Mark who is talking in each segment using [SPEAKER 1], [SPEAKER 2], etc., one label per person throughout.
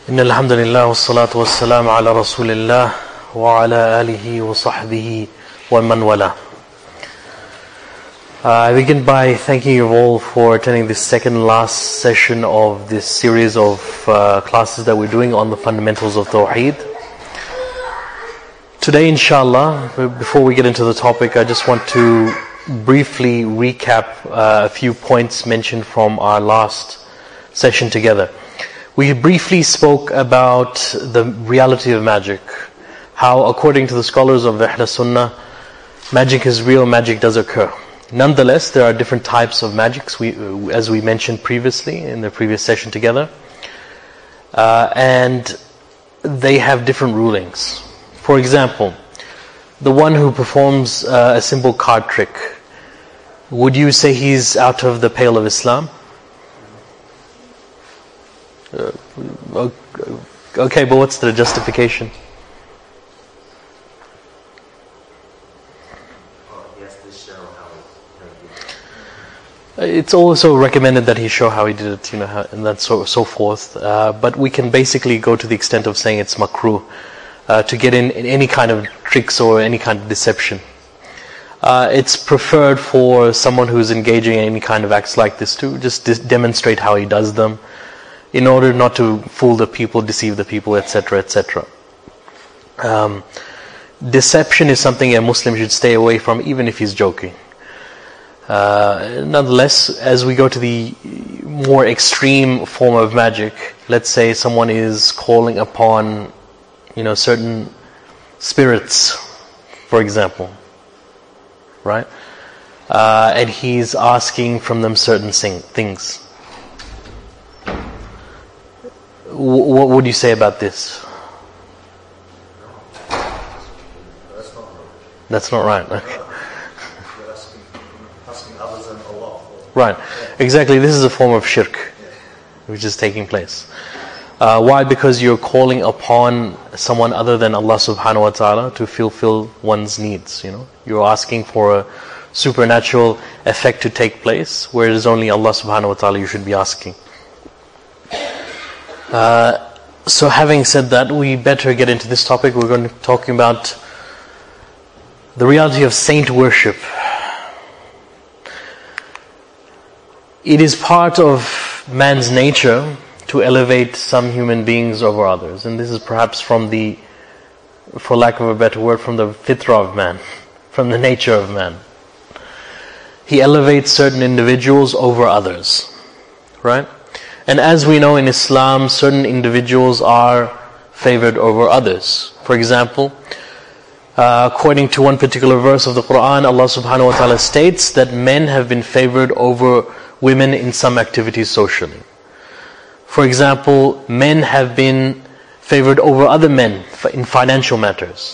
[SPEAKER 1] إن الحمد لله والصلاة والسلام على رسول الله وعلى آله وصحبه ومن والاه. I begin by thanking you all for attending this second last session of this series of classes that we're doing on the fundamentals of Tawheed. Today, inshallah, before we get into the topic, I just want to briefly recap a few points mentioned from our last session together. We briefly spoke about the reality of magic, how according to the scholars of Ahl Sunnah, magic is real, magic does occur. Nonetheless, there are different types of magics, as we mentioned previously in the previous session together, and they have different rulings. For example, the one who performs a simple card trick, would you say he's out of the pale of Islam? Okay, but what's the justification? It's also recommended that he show how he did it, and that's so forth. But we can basically go to the extent of saying it's makruh to get in any kind of tricks or any kind of deception. It's preferred for someone who's engaging in any kind of acts like this to just demonstrate how he does them, in order not to fool the people, deceive the people, etc., etc. Deception is something a Muslim should stay away from, even if he's joking. Nonetheless, as we go to the more extreme form of magic, let's say someone is calling upon, certain spirits, for example, right? And he's asking from them certain things. What would you say about this? That's not right. Okay. Right, exactly. This is a form of shirk, which is taking place. Why? Because you're calling upon someone other than Allah subhanahu wa ta'ala to fulfill one's needs. You're asking for a supernatural effect to take place, where it is only Allah subhanahu wa ta'ala you should be asking. So having said that, we better get into this topic. We're going to be talking about the reality of saint worship. It is part of man's nature to elevate some human beings over others. And this is perhaps from the, for lack of a better word, from the fitrah of man, from the nature of man. He elevates certain individuals over others, right? And as we know in Islam, certain individuals are favored over others. For example, according to one particular verse of the Quran, Allah subhanahu wa ta'ala states that men have been favored over women in some activities socially. For example, men have been favored over other men in financial matters.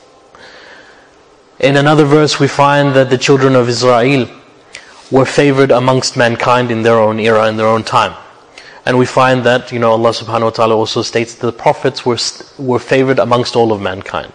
[SPEAKER 1] In another verse we find that the children of Israel were favored amongst mankind in their own era, in their own time. And we find that, Allah subhanahu wa ta'ala also states that the prophets were favored amongst all of mankind.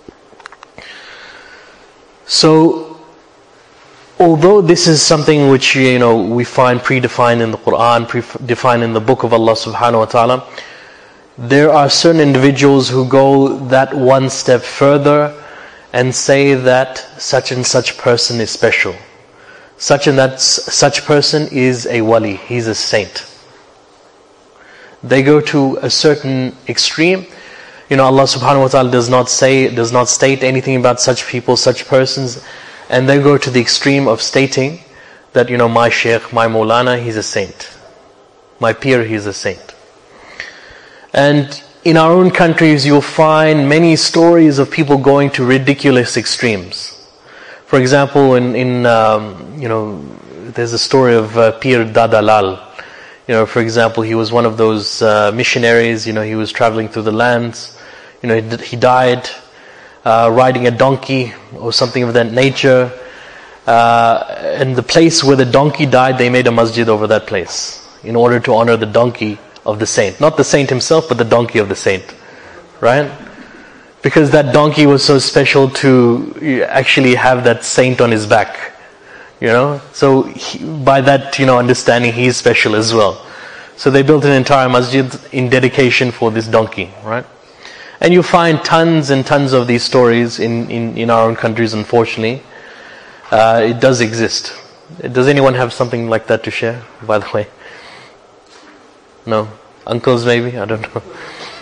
[SPEAKER 1] So, although this is something which, we find predefined in the Quran, predefined in the book of Allah subhanahu wa ta'ala, there are certain individuals who go that one step further and say that such and such person is special. Such person is a wali, he's a saint. They go to a certain extreme. Allah subhanahu wa ta'ala does not state anything about such people, such persons, and they go to the extreme of stating that, my sheikh, my maulana, he's a saint. My peer, he's a saint. And in our own countries, you'll find many stories of people going to ridiculous extremes. For example, there's a story of Pir Dada Lal. For example, he was one of those missionaries. He was traveling through the lands. He died riding a donkey or something of that nature. And the place where the donkey died, they made a masjid over that place in order to honor the donkey of the saint. Not the saint himself, but the donkey of the saint. Right? Because that donkey was so special to actually have that saint on his back. So by that, understanding, he is special as well. So they built an entire masjid in dedication for this donkey, right? And you find tons and tons of these stories in our own countries, unfortunately. It does exist. Does anyone have something like that to share, by the way? No? Uncles maybe? I don't know.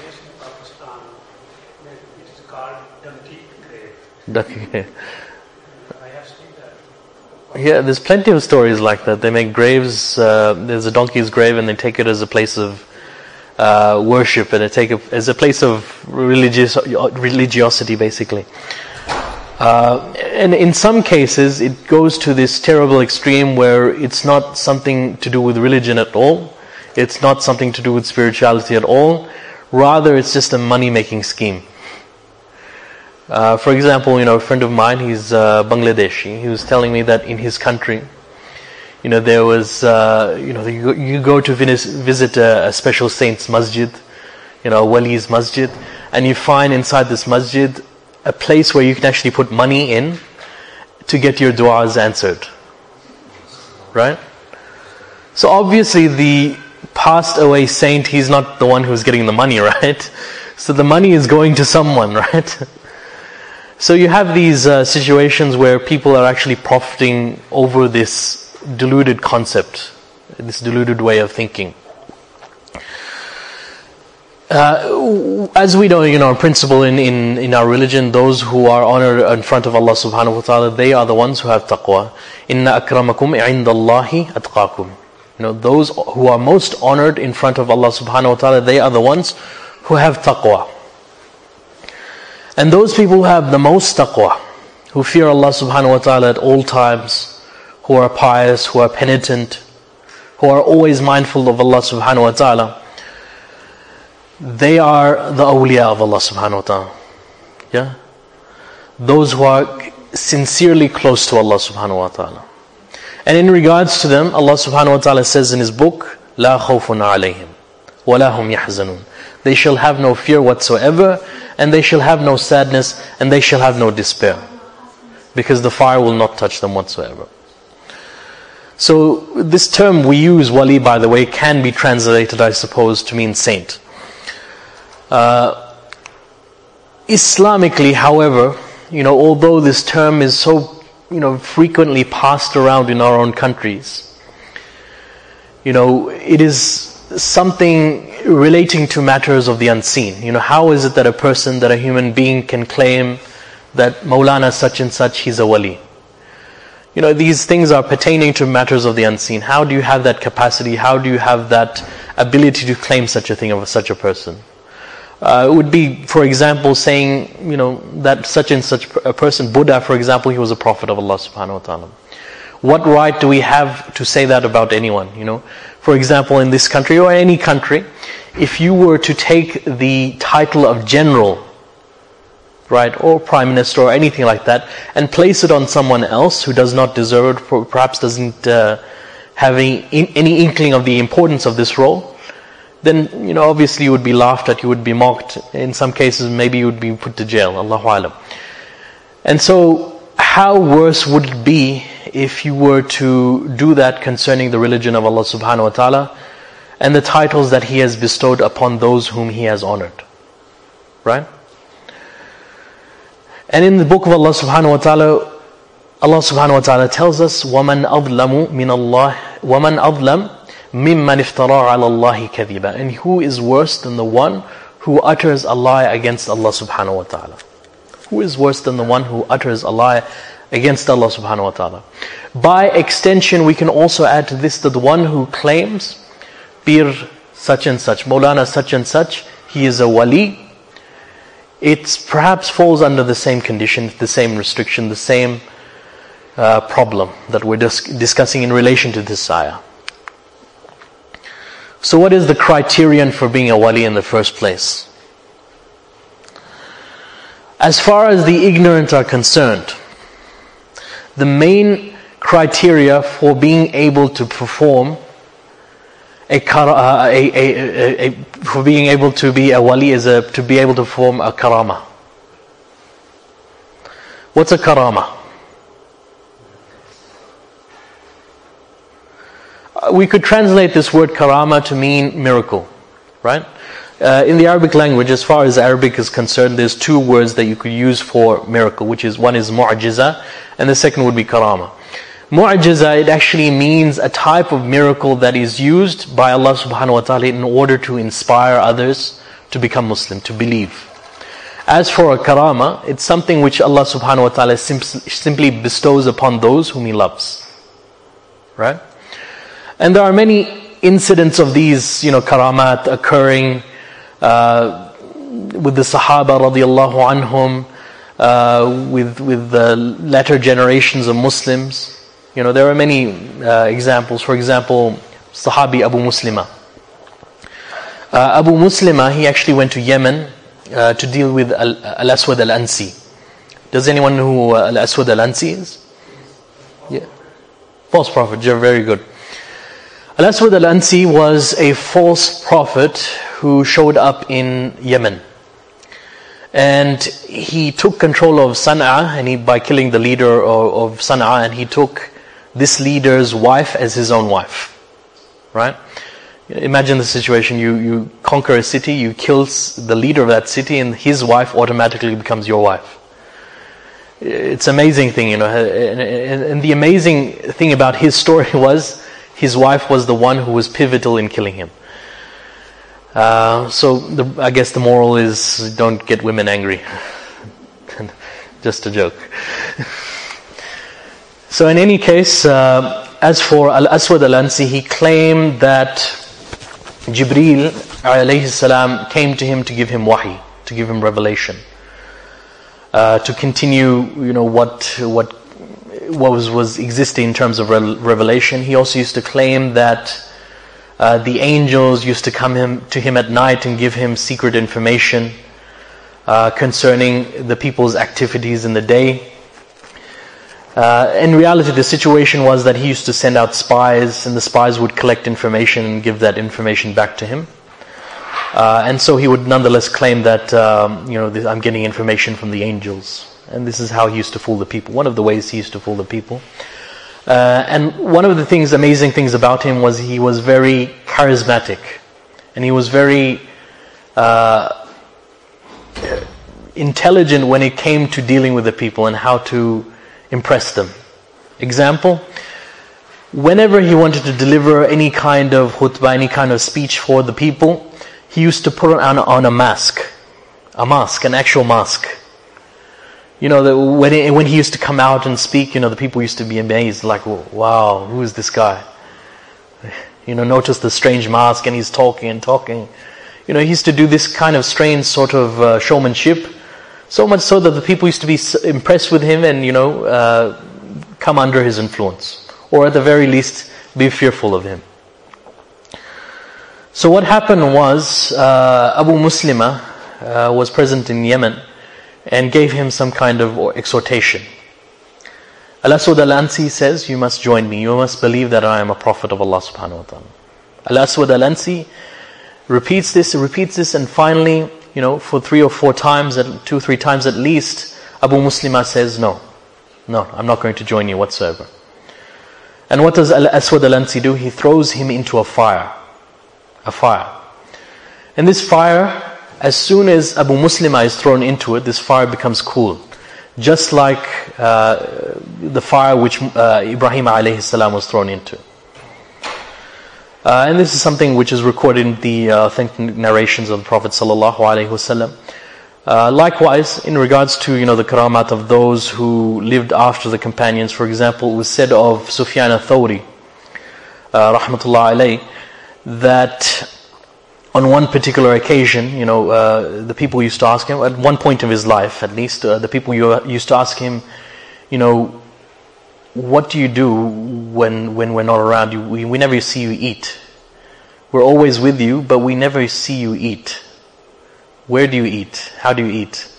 [SPEAKER 2] It's called donkey grave.
[SPEAKER 1] Donkey grave.
[SPEAKER 2] I have seen that.
[SPEAKER 1] Yeah, there's plenty of stories like that. They make graves, there's a donkey's grave and they take it as a place of worship, and they take it as a place of religiosity, basically. And in some cases, it goes to this terrible extreme where it's not something to do with religion at all. It's not something to do with spirituality at all. Rather, it's just a money-making scheme. For example, a friend of mine, he's Bangladeshi. He was telling me that in his country, there was, you go to visit a special saint's masjid, a wali's masjid, and you find inside this masjid a place where you can actually put money in to get your du'as answered. Right? So obviously the passed away saint, he's not the one who's getting the money, right? So the money is going to someone, right? So you have these situations where people are actually profiting over this deluded concept, this deluded way of thinking. As we know, in principle in our religion, those who are honored in front of Allah subhanahu wa ta'ala, they are the ones who have taqwa. Inna akramakum indallahi atqakum. Those who are most honored in front of Allah subhanahu wa ta'ala, they are the ones who have taqwa. And those people who have the most taqwa, who fear Allah subhanahu wa ta'ala at all times, who are pious, who are penitent, who are always mindful of Allah subhanahu wa ta'ala, they are the awliya of Allah subhanahu wa ta'ala. Yeah? Those who are sincerely close to Allah subhanahu wa ta'ala. And in regards to them, Allah subhanahu wa ta'ala says in His book, لا خوف عليهم ولا هم يحزنون. They shall have no fear whatsoever, and they shall have no sadness, and they shall have no despair. Because the fire will not touch them whatsoever. So this term we use, wali, by the way, can be translated, I suppose, to mean saint. Islamically, however, although this term is so, frequently passed around in our own countries, it is something relating to matters of the unseen. How is it that a human being can claim that Maulana such and such, he's a wali? These things are pertaining to matters of the unseen. How do you have that capacity? How do you have that ability to claim such a thing of such a person? It would be, for example, saying, that such and such a person, Buddha, for example, he was a prophet of Allah subhanahu wa ta'ala. What right do we have to say that about anyone? For example, in this country or any country, if you were to take the title of general, right, or prime minister or anything like that, and place it on someone else who does not deserve it, perhaps doesn't have any inkling of the importance of this role, then obviously you would be laughed at, you would be mocked. In some cases, maybe you would be put to jail. Allahu alam. And so, how worse would it be if you were to do that concerning the religion of Allah subhanahu wa ta'ala and the titles that He has bestowed upon those whom He has honored? Right? And in the book of Allah subhanahu wa ta'ala, Allah subhanahu wa ta'ala tells us, وَمَنْ أَظْلَمُ مِنَ اللَّهِ وَمَنْ أَظْلَمُ مِمَّنِ افْتَرَى عَلَى اللَّهِ كَذِبًا. And who is worse than the one who utters a lie against Allah subhanahu wa ta'ala? Who is worse than the one who utters a lie against Allah subhanahu wa ta'ala? By extension, we can also add to this that the one who claims Pir such and such, Maulana such and such, he is a wali, it perhaps falls under the same condition, the same restriction, the same problem that we're discussing in relation to this ayah. So what is the criterion for being a wali in the first place? As far as the ignorant are concerned, the main criteria for being able to perform for being able to be a wali is to be able to perform a karama. What's a karama? We could translate this word karama to mean miracle, right? In the Arabic language, as far as Arabic is concerned, there's two words that you could use for miracle, which is, one is mu'jiza, and the second would be karama. Mu'jiza, it actually means a type of miracle that is used by Allah subhanahu wa ta'ala in order to inspire others to become Muslim, to believe. As for a karama, it's something which Allah subhanahu wa ta'ala simply bestows upon those whom He loves. Right? And there are many incidents of these, karamat occurring with the Sahaba radiallahu anhum, with the latter generations of Muslims. There are many examples. For example, Sahabi Abu Muslima. Abu Muslima, he actually went to Yemen to deal with Al-Aswad Al-Ansi. Does anyone know who Al-Aswad Al-Ansi is? Yeah. False prophet, you're very good. Al-Aswad Al-Ansi was a false prophet who showed up in Yemen. And he took control of Sana'a, and by killing the leader of Sana'a, and he took this leader's wife as his own wife. Right? Imagine the situation, you conquer a city, you kill the leader of that city, and his wife automatically becomes your wife. It's an amazing thing, and the amazing thing about his story was, his wife was the one who was pivotal in killing him. I guess the moral is, don't get women angry. Just a joke. So in any case, as for Al-Aswad Al-Ansi, he claimed that Jibreel alayhi salam came to him to give him wahi, to give him revelation, to continue, what was existing in terms of revelation. He also used to claim that the angels used to come to him at night and give him secret information concerning the people's activities in the day. In reality, the situation was that he used to send out spies, and the spies would collect information and give that information back to him. And so he would nonetheless claim that, I'm getting information from the angels. And this is how he used to fool the people. One of the ways he used to fool the people. And one of the amazing things about him was he was very charismatic. And he was very intelligent when it came to dealing with the people and how to impress them. Example, whenever he wanted to deliver any kind of khutbah, any kind of speech for the people, he used to put on a mask, an actual mask. When he used to come out and speak, the people used to be amazed, like, wow, who is this guy? Notice the strange mask, and he's talking and talking. He used to do this kind of strange sort of showmanship, so much so that the people used to be impressed with him and, come under his influence. Or at the very least, be fearful of him. So what happened was, Abu Muslima was present in Yemen and gave him some kind of exhortation. Al-Aswad Al-Ansi says, you must join me, you must believe that I am a prophet of Allah subhanahu wa ta'ala. Al-Aswad Al-Ansi repeats this, and finally, for 3 or 4 times, 2-3 times at least, Abu Muslima says, no, I'm not going to join you whatsoever. And what does Al-Aswad Al-Ansi do? He throws him into a fire. And this fire, as soon as Abu Muslima is thrown into it, this fire becomes cool. Just like the fire which Ibrahim alayhi salam was thrown into. And this is something which is recorded in the authentic narrations of the Prophet sallallahu alaihi wasallam. Likewise, in regards to the karamat of those who lived after the companions, for example, it was said of Sufyan al-Thawri, rahmatullah alayhi, that on one particular occasion, the people used to ask him, at one point of his life at least, the people used to ask him, what do you do when we're not around you? We never see you eat. We're always with you, but we never see you eat. Where do you eat? How do you eat?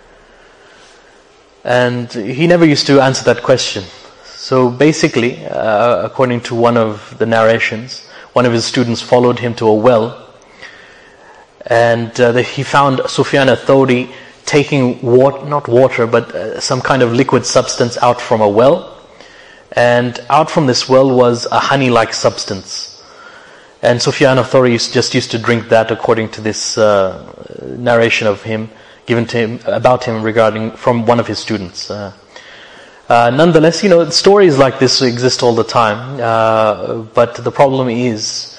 [SPEAKER 1] And he never used to answer that question. So basically, according to one of the narrations, one of his students followed him to a well, and he found Sufyan al-Thawri taking not water, but some kind of liquid substance out from a well, and out from this well was a honey-like substance. And Sufyan al-Thawri just used to drink that, according to this narration of him, given to him, about him regarding, from one of his students. Nonetheless, stories like this exist all the time, but the problem is,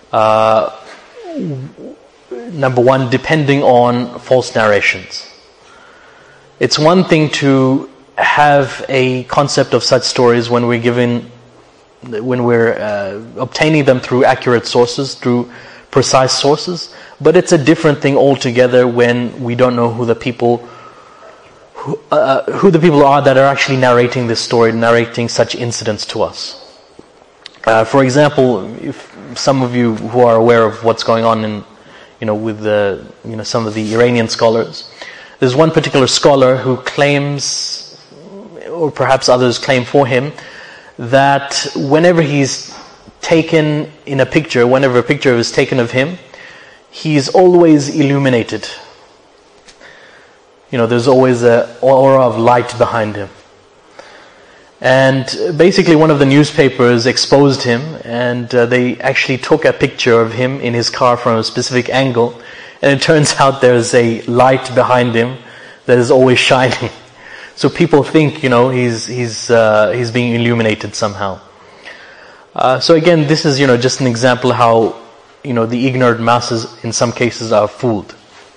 [SPEAKER 1] number one, depending on false narrations. It's one thing to have a concept of such stories when we're obtaining them through accurate sources, through precise sources, but it's a different thing altogether when we don't know who the people are that are actually narrating this story, narrating such incidents to us. For example, if some of you who are aware of what's going on with some of the Iranian scholars, there's one particular scholar who claims, or perhaps others claim for him, that whenever he's taken in a picture, whenever a picture is taken of him, he's always illuminated. There's always an aura of light behind him. And basically one of the newspapers exposed him, and they actually took a picture of him in his car from a specific angle, and it turns out there's a light behind him that is always shining. So people think, he's being illuminated somehow. So again, this is, just an example how, the ignorant masses in some cases are fooled.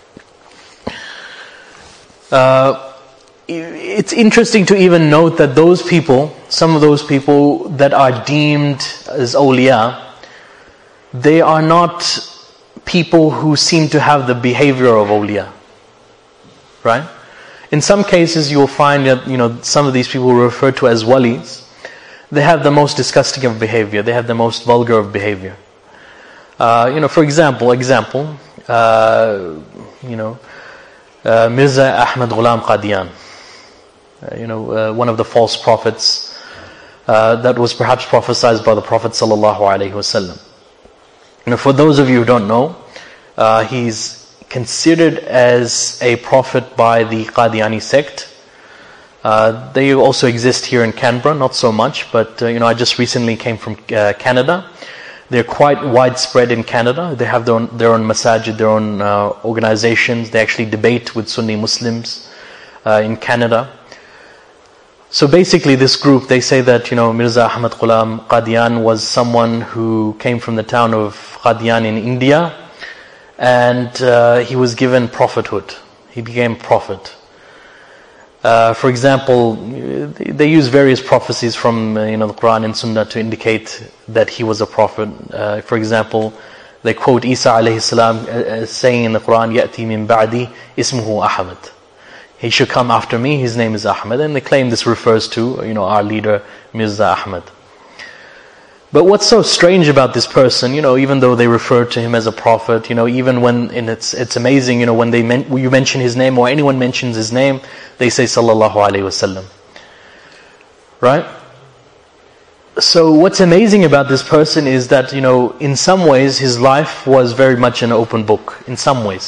[SPEAKER 1] It's interesting to even note that some of those people that are deemed as awliya, they are not people who seem to have the behavior of awliya. Right? In some cases you will find that, some of these people referred to as walis, they have the most disgusting of behavior, they have the most vulgar of behavior. For example, Mirza Ahmad Ghulam Qadian, one of the false prophets that was perhaps prophesied by the Prophet ﷺ. For those of you who don't know, he's considered as a prophet by the Qadiani sect. They also exist here in Canberra, not so much, but I just recently came from Canada. They're quite widespread in Canada. They have their own masajid, their own organizations. They actually debate with Sunni Muslims in Canada. So basically this group, they say that Mirza Ahmad Ghulam Qadian was someone who came from the town of Qadian in India, and he was given prophethood. He became prophet. For example, they use various prophecies from the Quran and Sunnah to indicate that he was a prophet. For example, they quote Isa alayhi salam saying in the Quran, "Ya'ti min ba'di ismuhu Ahmad." He should come after me, his name is Ahmad. And they claim this refers to our leader Mirza Ahmad. But what's so strange about this person, even though they refer to him as a prophet, even when, and it's amazing, when you mention his name or anyone mentions his name, they say sallallahu alaihi wasallam. Right? So what's amazing about this person is that, in some ways his life was very much an open book. In some ways.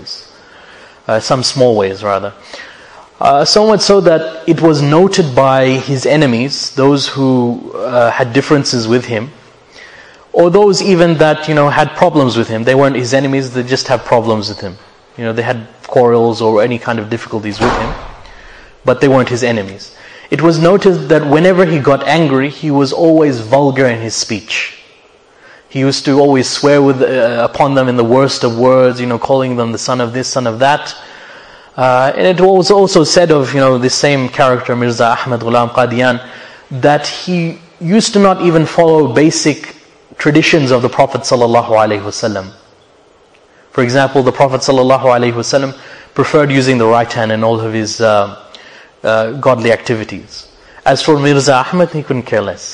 [SPEAKER 1] Some small ways rather. So much so that it was noted by his enemies, those who had differences with him, or those even that had problems with him. They weren't his enemies, they just had problems with him. They had quarrels or any kind of difficulties with him, but they weren't his enemies. It was noted that whenever he got angry, he was always vulgar in his speech. He used to always swear upon them in the worst of words, calling them the son of this, son of that. And it was also said of this same character, Mirza Ahmad Ghulam Qadian, that he used to not even follow basic traditions of the Prophet ﷺ. For example, the Prophet ﷺ preferred using the right hand in all of his godly activities. As for Mirza Ahmad, he couldn't care less.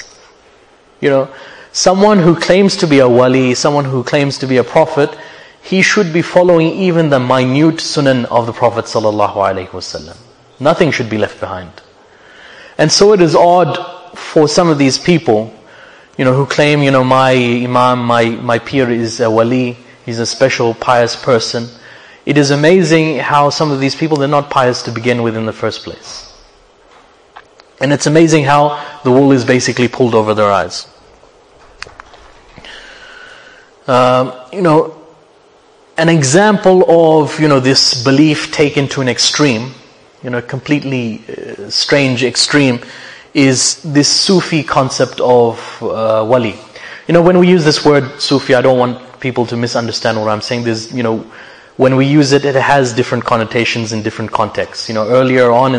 [SPEAKER 1] Someone who claims to be a wali, someone who claims to be a prophet, he should be following even the minute sunan of the Prophet ﷺ. Nothing should be left behind. And so it is odd for some of these people, who claim, my imam, my peer is a wali, he's a special pious person. It is amazing how some of these people, they're not pious to begin with in the first place. And it's amazing how the wool is basically pulled over their eyes. An example of, this belief taken to an extreme, completely strange extreme, is this Sufi concept of wali. When we use this word Sufi, I don't want people to misunderstand what I'm saying. There's, when we use it, it has different connotations in different contexts. Earlier on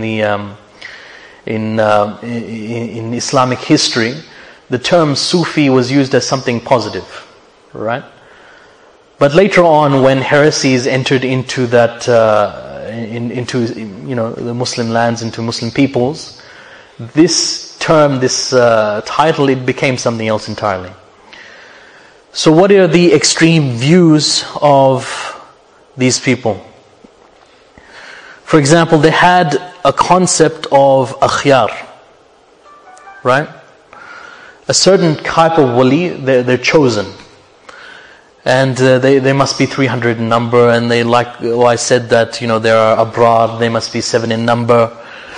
[SPEAKER 1] in Islamic history, the term Sufi was used as something positive, right? But later on, when heresies entered into that, into the Muslim lands, into Muslim peoples, this term, this title, it became something else entirely. So what are the extreme views of these people? For example, they had a concept of akhyar, right? A certain type of wali, they're chosen. And they must be 300 in number, and they I said that, there are abrar, they must be 7 in number.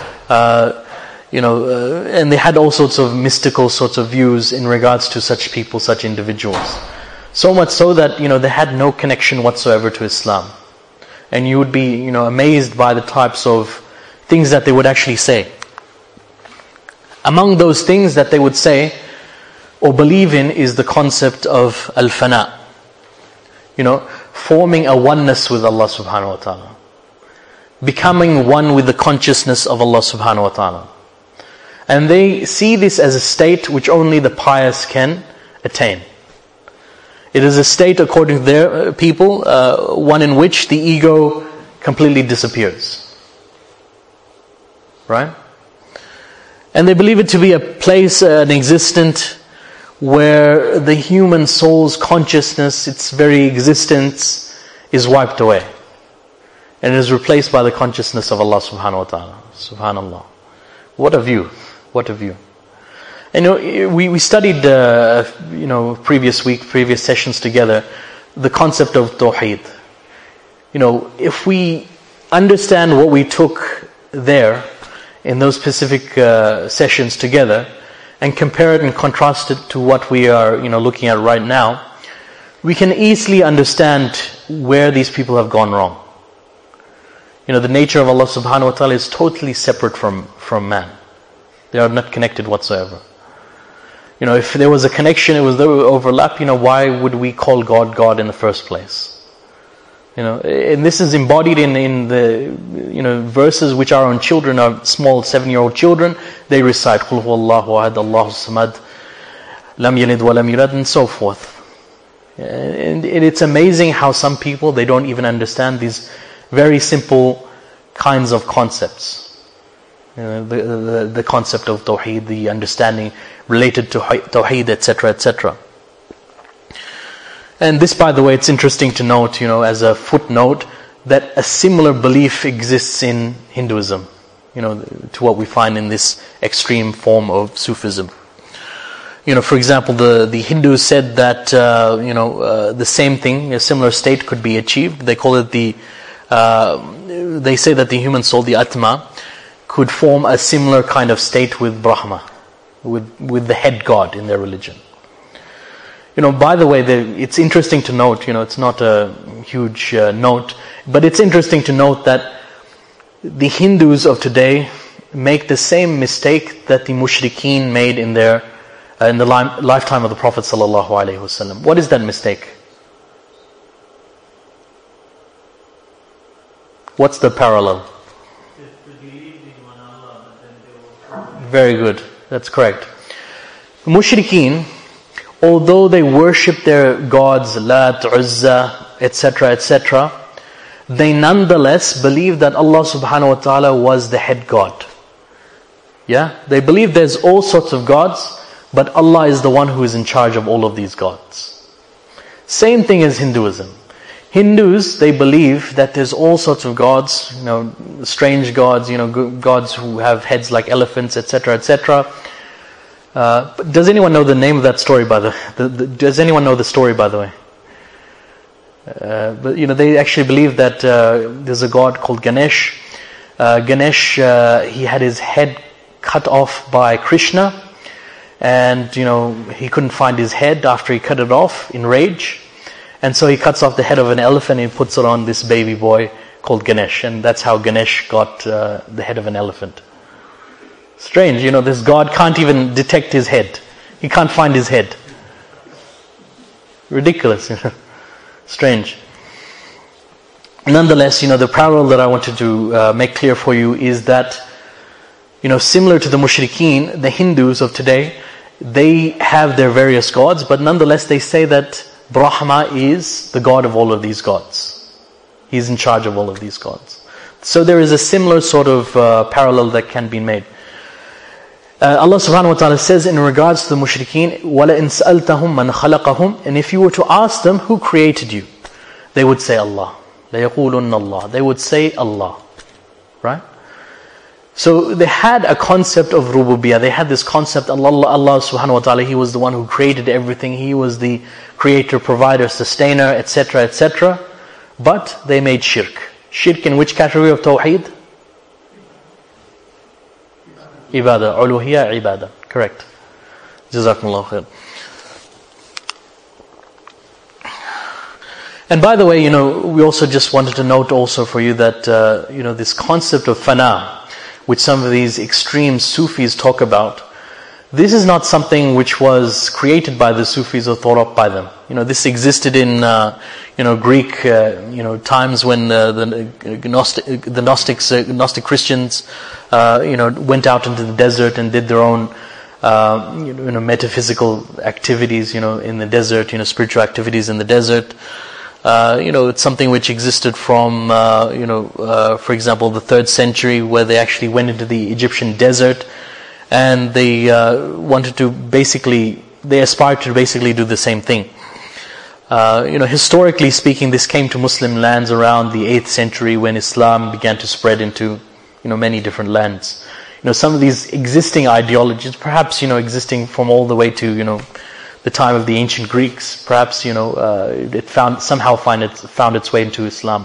[SPEAKER 1] And they had all sorts of mystical sorts of views in regards to such people, such individuals. So much so that, they had no connection whatsoever to Islam. And you would be, amazed by the types of things that they would actually say. Among those things that they would say or believe in is the concept of al-fana. Forming a oneness with Allah subhanahu wa ta'ala. Becoming one with the consciousness of Allah subhanahu wa ta'ala. And they see this as a state which only the pious can attain. It is a state, according to their people, one in which the ego completely disappears. Right? And they believe it to be a place, an existence, where the human soul's consciousness, its very existence, is wiped away. And it is replaced by the consciousness of Allah subhanahu wa ta'ala. Subhanallah. What a view. What a view. And we studied, previous sessions together, the concept of Tawheed. If we understand what we took there, in those specific sessions together, and compare it and contrast it to what we are, looking at right now, we can easily understand where these people have gone wrong. The nature of Allah subhanahu wa ta'ala is totally separate from man. They are not connected whatsoever. If there was a connection, it was the overlap, why would we call God God in the first place? And this is embodied in the, verses which our own children, our small 7-year-old children, they recite, Qul huwallahu ahad, Allahu samad, lam yalid wa lam yulad, and so forth. And it's amazing how some people, they don't even understand these very simple kinds of concepts. The concept of Tawheed, the understanding related to Tawheed, etc., etc. And this, by the way, it's interesting to note, as a footnote, that a similar belief exists in Hinduism, to what we find in this extreme form of Sufism. For example, the Hindus said that, the same thing, a similar state could be achieved. They call it they say that the human soul, the Atma, could form a similar kind of state with Brahma, with the head god in their religion. By the way, it's interesting to note, it's not a huge note, but it's interesting to note that the Hindus of today make the same mistake that the mushrikeen made in the lifetime of the Prophet sallallahu alaihi wasallam. What is that mistake? What's the parallel? Very good. That's correct. Mushrikeen, although they worship their gods, Lat, Uzza, etc., etc., they nonetheless believe that Allah subhanahu wa ta'ala was the head god. Yeah? They believe there's all sorts of gods, but Allah is the one who is in charge of all of these gods. Same thing as Hinduism. Hindus, they believe that there's all sorts of gods, strange gods, gods who have heads like elephants, etc., etc. Does anyone know the name of that story, by the way? Does anyone know the story, by the way? But they actually believe that there's a god called Ganesh. Ganesh, he had his head cut off by Krishna, and he couldn't find his head after he cut it off in rage, and so he cuts off the head of an elephant and he puts it on this baby boy called Ganesh, and that's how Ganesh got the head of an elephant. Strange, this God can't even detect his head. He can't find his head. Ridiculous, Strange. Nonetheless, the parallel that I wanted to make clear for you is that, similar to the mushrikeen, the Hindus of today, they have their various gods, but nonetheless they say that Brahma is the god of all of these gods. He's in charge of all of these gods. So there is a similar sort of parallel that can be made. Allah subhanahu wa ta'ala says in regards to the mushrikeen, وَلَئِنْ سَأَلْتَهُمْ مَنْ خَلَقَهُمْ, and if you were to ask them who created you, they would say Allah. لَيَقُولُنَّ اللَّهِ, they would say Allah. Right? So they had a concept of rububiyyah. They had this concept, Allah subhanahu wa ta'ala, He was the one who created everything. He was the creator, provider, sustainer, etc., etc. But they made shirk. Shirk in which category of tawheed? Ibadah, uluhiyya, ibadah. Correct. Jazakumullah khair. And by the way, we also just wanted to note also for you that, this concept of fana, which some of these extreme Sufis talk about, this is not something which was created by the Sufis or thought up by them. This existed in, Greek, times when the Gnostic Christians, went out into the desert and did their own, metaphysical activities, in the desert, spiritual activities in the desert. It's something which existed from, for example, the 3rd century, where they actually went into the Egyptian desert, and they they aspired to basically do the same thing. Historically speaking, this came to Muslim lands around the 8th century when Islam began to spread into, many different lands. Some of these existing ideologies, perhaps, existing from all the way to, the time of the ancient Greeks, perhaps, it found its way into Islam.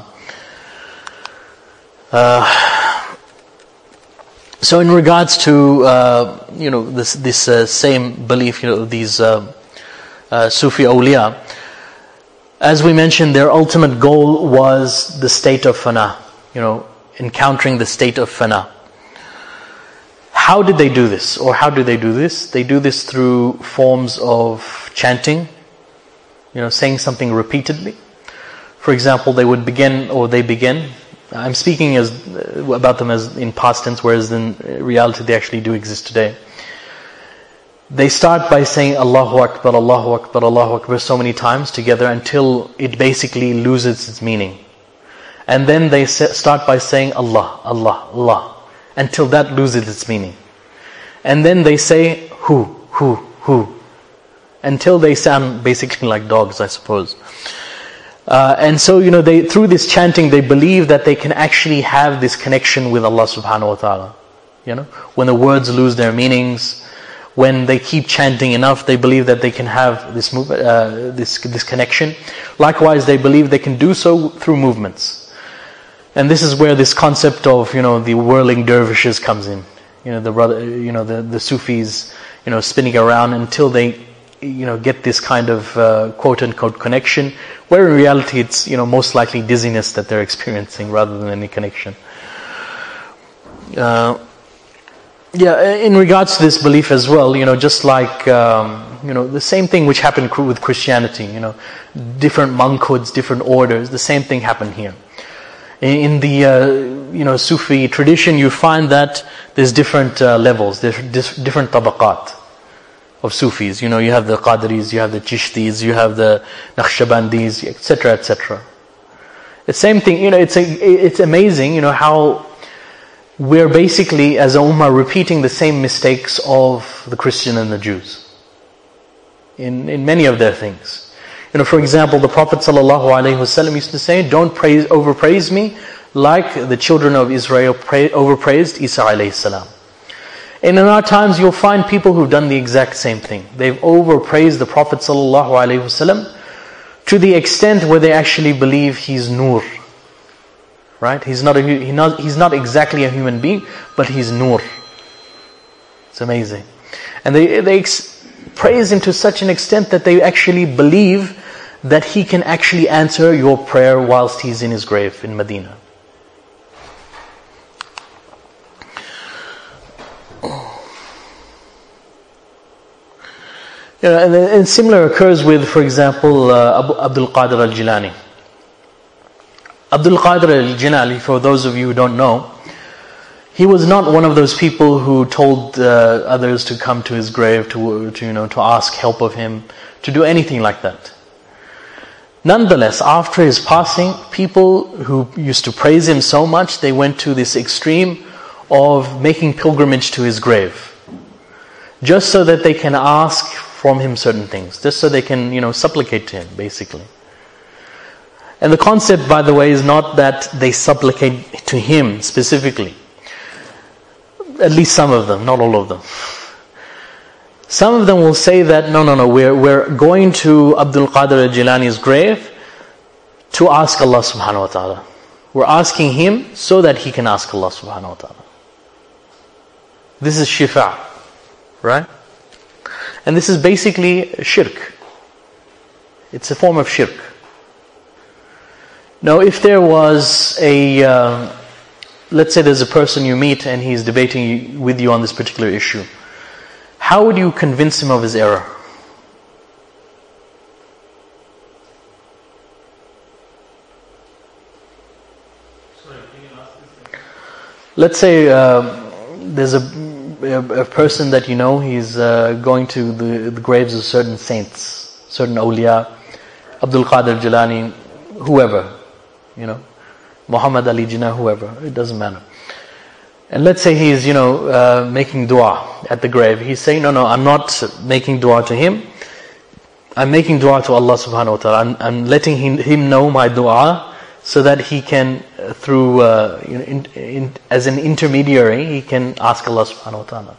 [SPEAKER 1] So in regards to, this same belief, these Sufi awliya, as we mentioned, their ultimate goal was the state of fana, encountering the state of fana. How did they do this? Or how do they do this? They do this through forms of chanting, saying something repeatedly. For example, they begin. I'm speaking about them as in past tense, whereas in reality they actually do exist today. They start by saying Allahu Akbar, Allahu Akbar, Allahu Akbar so many times together until it basically loses its meaning. And then they start by saying Allah, Allah, Allah, until that loses its meaning. And then they say who, until they sound basically like dogs, I suppose. And so, they through this chanting, they believe that they can actually have this connection with Allah subhanahu wa ta'ala. When the words lose their meanings, when they keep chanting enough, they believe that they can have this this connection. Likewise, they believe they can do so through movements. And this is where this concept of, the whirling dervishes comes in. The Sufis, spinning around until they, get this kind of quote unquote connection, where in reality it's, most likely dizziness that they're experiencing rather than any connection. In regards to this belief as well, just like, the same thing which happened with Christianity, different monkhoods, different orders, the same thing happened here. In the Sufi tradition, you find that there's different levels, there's different tabaqat of Sufis. You have the Qadiris, you have the Chishtis, you have the Naqshbandis, etc., etc. The same thing, it's amazing, how we're basically as a ummah repeating the same mistakes of the Christian and the Jews in many of their things. For example, the Prophet ﷺ used to say, don't overpraise me like the children of Israel overpraised Isa alayhi salam. And in our times, you'll find people who've done the exact same thing. They've overpraised the Prophet ﷺ to the extent where they actually believe he's nur. Right? He's not exactly a human being, but he's nur. It's amazing. And they praise him to such an extent that they actually believe that he can actually answer your prayer whilst he's in his grave in Medina. And similar occurs with, for example, Abdul Qadir al-Jilani. Abdul Qadir al-Jilani, for those of you who don't know, he was not one of those people who told others to come to his grave to ask help of him, to do anything like that. Nonetheless, after his passing, people who used to praise him so much, they went to this extreme of making pilgrimage to his grave, just so that they can ask from him certain things, just so they can, supplicate to him, basically. And the concept, by the way, is not that they supplicate to him specifically. At least some of them, not all of them. Some of them will say that, no, we're going to Abdul Qadir al-Jilani's grave to ask Allah subhanahu wa ta'ala. We're asking him so that he can ask Allah subhanahu wa ta'ala. This is shifa', right? And this is basically shirk. It's a form of shirk. Now, if there was let's say there's a person you meet and he's debating with you on this particular issue, how would you convince him of his error? Let's say there's a person that he's going to the graves of certain saints, certain awliya, Abdul Qadir Jilani, whoever, Muhammad Ali Jinnah, whoever, it doesn't matter. And let's say he's, making dua at the grave. He's saying, no, I'm not making dua to him. I'm making dua to Allah subhanahu wa ta'ala. I'm letting him know my dua so that he can, through, as an intermediary, he can ask Allah subhanahu wa ta'ala.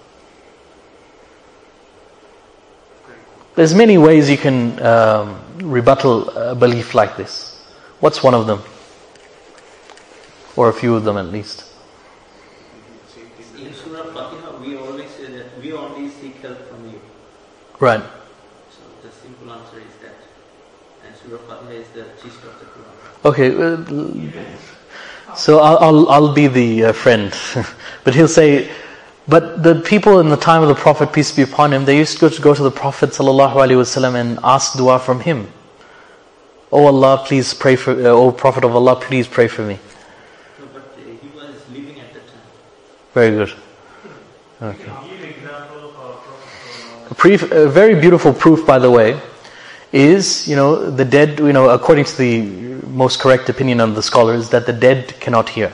[SPEAKER 1] There's many ways you can rebuttal a belief like this. What's one of them? Or a few of them at least.
[SPEAKER 3] In Surah Fatiha, we always say that we only seek help from you.
[SPEAKER 1] Right.
[SPEAKER 3] So the simple answer is that. And Surah Fatiha is the gist of the Quran.
[SPEAKER 1] Okay, so I'll be the friend. But he'll say, but the people in the time of the Prophet, peace be upon him, they used to go to the Prophet ﷺ and ask dua from him. Oh Allah, please pray for, oh Prophet of Allah, please pray for me.
[SPEAKER 3] No, but he was living at the time.
[SPEAKER 1] Very good. Okay. A very beautiful proof, by the way, is, the dead, according to the most correct opinion of the scholars, that the dead cannot hear.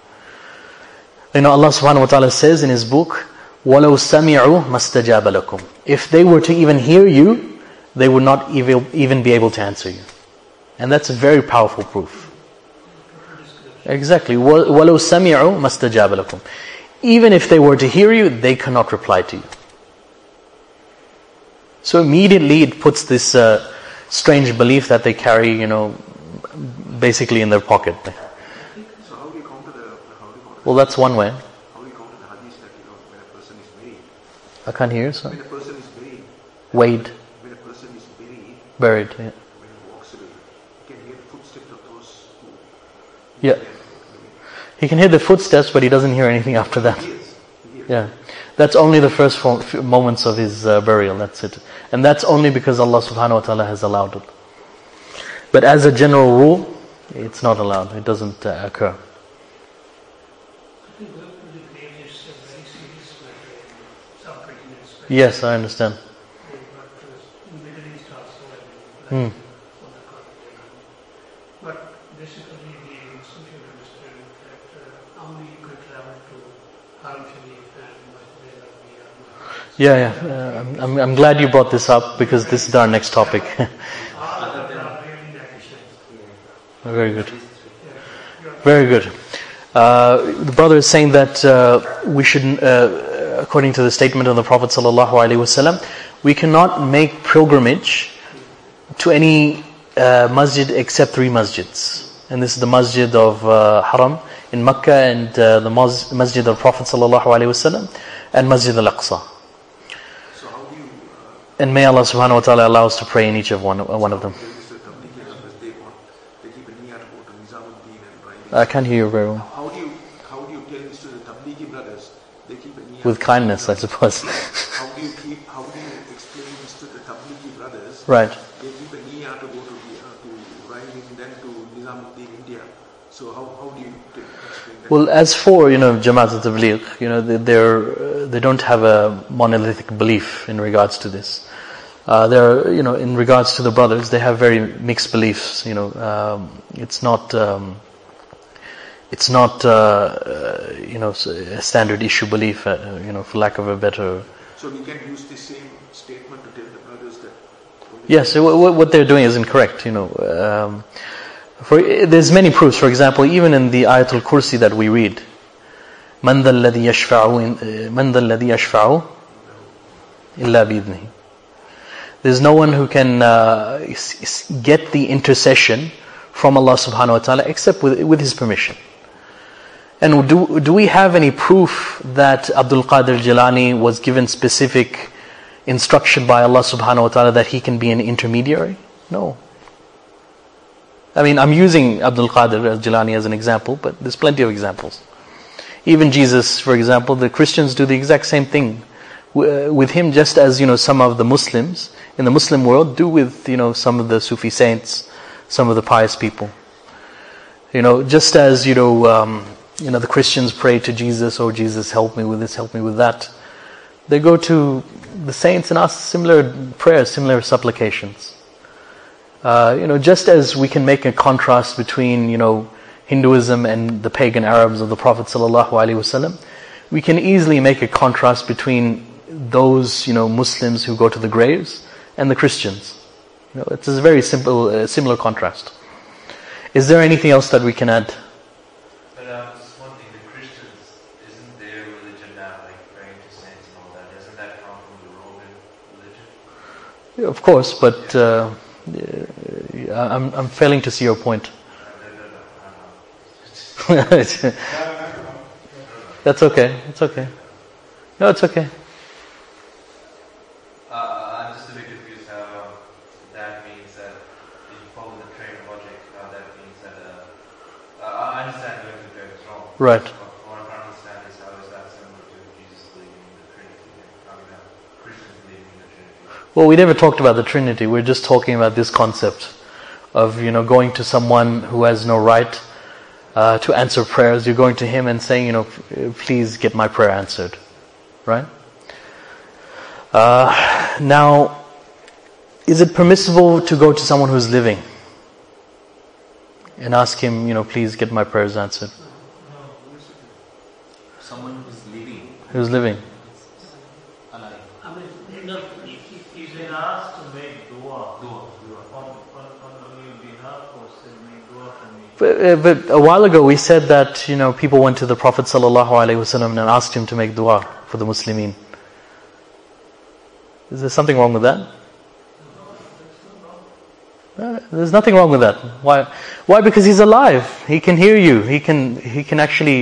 [SPEAKER 1] Allah subhanahu wa ta'ala says in His book, وَلَوْ سَمِعُوا مَسْتَجَابَ لَكُمْ. If they were to even hear you, they would not even be able to answer you. And that's a very powerful proof. Exactly. وَلَوْ سَمِعُوا مَسْتَجَابَ لَكُمْ. Even if they were to hear you, they cannot reply to you. So immediately it puts this strange belief that they carry, basically in their pocket.
[SPEAKER 4] So how do you counter
[SPEAKER 1] Well, that's one way.
[SPEAKER 4] how do you counter the hadith that when a person is buried?
[SPEAKER 1] I can't hear you, sir.
[SPEAKER 4] When a person is buried,
[SPEAKER 1] Wade,
[SPEAKER 4] when a person is
[SPEAKER 1] buried. Yeah.
[SPEAKER 4] when he walks away, you can hear the footsteps of those who
[SPEAKER 1] Yeah. He can hear the footsteps, but he doesn't hear anything after that.
[SPEAKER 4] he hears.
[SPEAKER 1] Yeah. That's only the first few moments of his burial, that's it. And that's only because Allah subhanahu wa ta'ala has allowed it. But as a general rule, it's not allowed. It doesn't occur.
[SPEAKER 2] I think going to the grave is a very serious matter. Some prejudice.
[SPEAKER 1] Yes, I understand.
[SPEAKER 2] But in Middle East also,
[SPEAKER 1] Hmm.
[SPEAKER 2] on the continent. But basically, the Muslims should understand that only you could travel to Haram Sharif and Masjid al-Anbiya.
[SPEAKER 1] Yeah. I'm glad you brought this up because this is our next topic.
[SPEAKER 2] All of them are really additions.
[SPEAKER 1] Very good. Very good. The brother is saying that we should, according to the statement of the Prophet ﷺ, we cannot make pilgrimage to any masjid except 3 masjids. And this is the masjid of Haram in Mecca and the masjid of the Prophet ﷺ, and Masjid al-Aqsa.
[SPEAKER 4] So how do you
[SPEAKER 1] And may Allah subhanahu wa ta'ala allow us to pray in each of one of them.
[SPEAKER 4] they keep a niyat to go to Nizamuddin and right?
[SPEAKER 1] I can't hear you very well.
[SPEAKER 4] How do you tell this to the Tablighi brothers? They keep a niyat
[SPEAKER 1] With kindness, I suppose.
[SPEAKER 4] How do you explain this to the Tablighi brothers?
[SPEAKER 1] Right.
[SPEAKER 4] They keep a niyat to go to Rhine and then to Nizamuddin, India. So how do you explain that?
[SPEAKER 1] Well, as for Jamaat al-Tabligh, they don't have a monolithic belief in regards to this. In regards to the brothers, they have very mixed beliefs. It's not a standard issue belief. For lack of a better.
[SPEAKER 4] So we can use the same statement to tell the brothers that.
[SPEAKER 1] Yes, what they're doing is incorrect. There's many proofs. For example, even in the Ayatul Kursi that we read, مَنْ ذَا الَّذِي يَشْفَعُ إِلَّا بِإِذْنِهِ. There's no one who can get the intercession from Allah subhanahu wa ta'ala except with His permission. And do we have any proof that Abdul Qadir Jilani was given specific instruction by Allah subhanahu wa ta'ala that he can be an intermediary? No. I mean, I'm using Abdul Qadir Jilani as an example, but there's plenty of examples. Even Jesus, for example, the Christians do the exact same thing with him, just as some of the Muslims in the Muslim world do with some of the Sufi saints, some of the pious people. Just as the Christians pray to Jesus, "Oh Jesus, help me with this, help me with that." They go to the saints and ask similar prayers, similar supplications. Just as we can make a contrast between Hinduism and the pagan Arabs of the Prophet ﷺ, we can easily make a contrast between those Muslims who go to the graves and the Christians. It's a very simple, similar contrast. Is there anything else that we can add?
[SPEAKER 5] But just one thing, the Christians, isn't their religion now like praying to saints and all that? Doesn't that come from the Roman religion?
[SPEAKER 1] Yeah, of course, but I'm failing to see your point. That's okay. It's okay. No, it's okay.
[SPEAKER 5] I'm just a bit confused how that means that if you follow the train of logic, how that means that I understand going to the grave is wrong.
[SPEAKER 1] Right.
[SPEAKER 5] What I'm trying to understand is how is that similar to Jesus believing in the Trinity and how about Christians believing in the Trinity?
[SPEAKER 1] Well, we never talked about the Trinity. We're just talking about this concept of going to someone who has no right to answer prayers. You're going to him and saying, please get my prayer answered. Right? Now, is it permissible to go to someone who's living and ask him, please get my prayers answered?
[SPEAKER 3] Someone who's living.
[SPEAKER 1] Who's living?
[SPEAKER 3] Alive.
[SPEAKER 2] I mean, no,
[SPEAKER 6] He's been asked to make dua on your behalf, or said make dua for me.
[SPEAKER 1] But a while ago we said that people went to the Prophet ﷺ and asked him to make dua for the Muslimin. Is there something wrong with that? There's nothing wrong with that. Why? Because he's alive. He can hear you. He can actually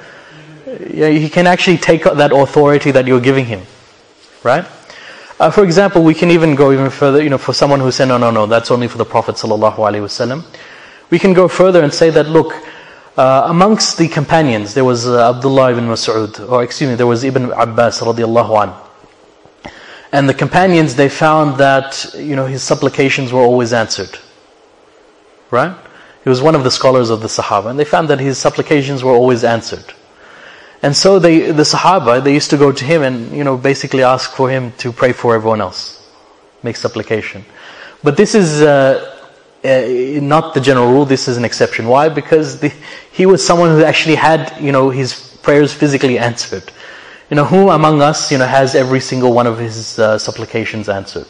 [SPEAKER 1] take that authority that you're giving him, right? For example, we can even go even further. For someone who said no, that's only for the Prophet ﷺ. We can go further and say that look, amongst the companions there was Abdullah ibn Mas'ud, or excuse me, there was Ibn Abbas radiallahu anh. And the companions, they found that his supplications were always answered. Right? He was one of the scholars of the Sahaba, and they found that his supplications were always answered. And so the Sahaba, they used to go to him and basically ask for him to pray for everyone else, make supplication. But this is not the general rule. This is an exception. Why? Because he was someone who actually had his prayers physically answered. Who among us, has every single one of his supplications answered?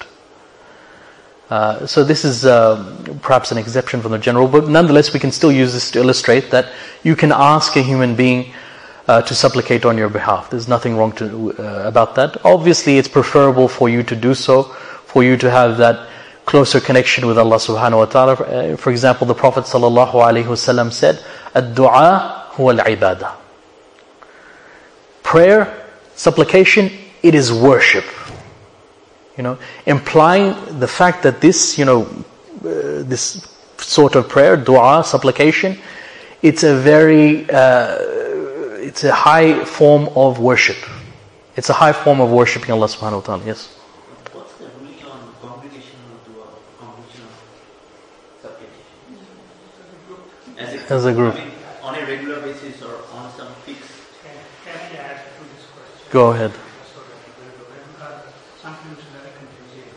[SPEAKER 1] So this is perhaps an exception from the general, but nonetheless we can still use this to illustrate that you can ask a human being to supplicate on your behalf. There's nothing wrong about that. Obviously it's preferable for you to do so, for you to have that closer connection with Allah subhanahu wa ta'ala. For example, the Prophet sallallahu alaihi wasallam said, "Ad-du'a huwa al-ibadah." Prayer supplication, it is worship. Implying the fact that this, this sort of prayer, dua, supplication, it's a high form of worship. It's a high form of worshipping Allah subhanahu wa ta'ala. Yes.
[SPEAKER 3] What's the ruling on congregational dua, congregational supplication?
[SPEAKER 1] As a group.
[SPEAKER 3] I mean, on a regular basis or on some fixed.
[SPEAKER 2] Can I add to this question?
[SPEAKER 1] Go ahead.
[SPEAKER 2] Sometimes it's very confusing.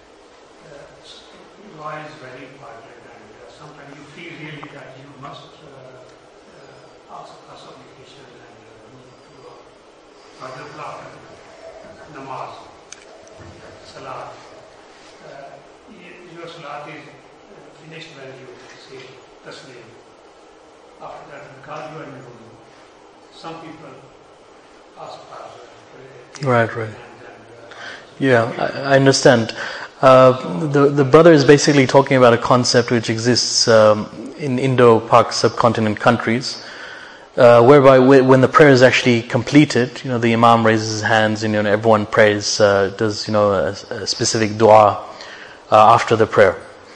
[SPEAKER 2] Dua is very important, and sometimes you feel really that you must ask for supplication and dua. For example, after namaz, salat, your salat is finished when you say taslim. After that, because you are in wudu, some people ask for
[SPEAKER 1] Right. Yeah, I understand. The brother is basically talking about a concept which exists in Indo-Pak subcontinent countries, whereby when the prayer is actually completed, the imam raises his hands and everyone prays, does a specific dua after the prayer.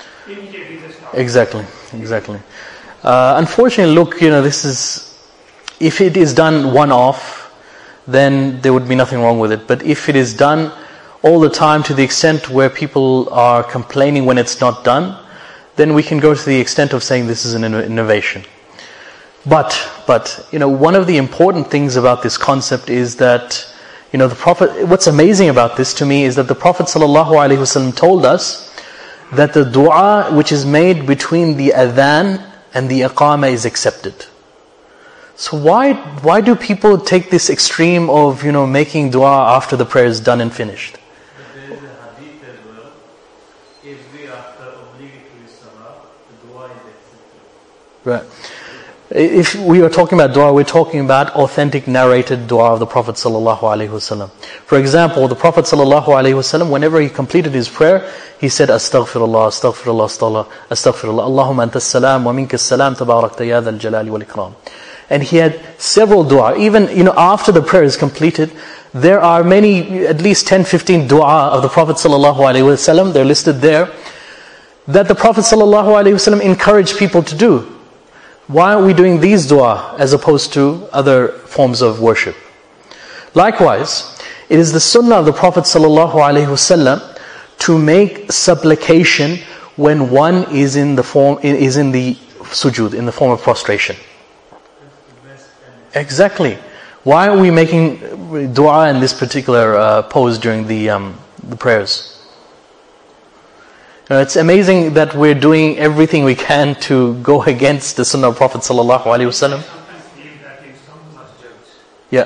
[SPEAKER 1] Exactly. Unfortunately, look, this is, if it is done one-off, then there would be nothing wrong with it. But if it is done all the time to the extent where people are complaining when it's not done, then we can go to the extent of saying this is an innovation. But one of the important things about this concept is that the Prophet, what's amazing about this to me is that the Prophet ﷺ told us that the dua which is made between the adhan and the iqamah is accepted. So why do people take this extreme of making dua after the prayer is done and finished?
[SPEAKER 6] There is a hadith as well. Every after obligatory salah, the dua is accepted.
[SPEAKER 1] Right. If we are talking about dua, we're talking about authentic narrated dua of the Prophet ﷺ. For example, the Prophet ﷺ, whenever he completed his prayer, he said, Astaghfirullah, Astaghfirullah, Astaghfirullah, Allahumma antas salam wa minkas salam, tabarakta ya dhal jalali wal ikram. And he had several dua. Even after the prayer is completed, there are many, at least 10-15 dua of the Prophet ﷺ, they're listed there, that the Prophet ﷺ encouraged people to do. Why are we doing these dua as opposed to other forms of worship? Likewise, it is the sunnah of the Prophet ﷺ to make supplication when one is in the sujood, in the form of prostration. Exactly. Why are we making dua in this particular pose during the prayers? It's amazing that we're doing everything we can to go against the sunnah of Prophet sallallahu alaihi wasallam.
[SPEAKER 2] Sometimes believe that in some masjids,
[SPEAKER 1] Yeah.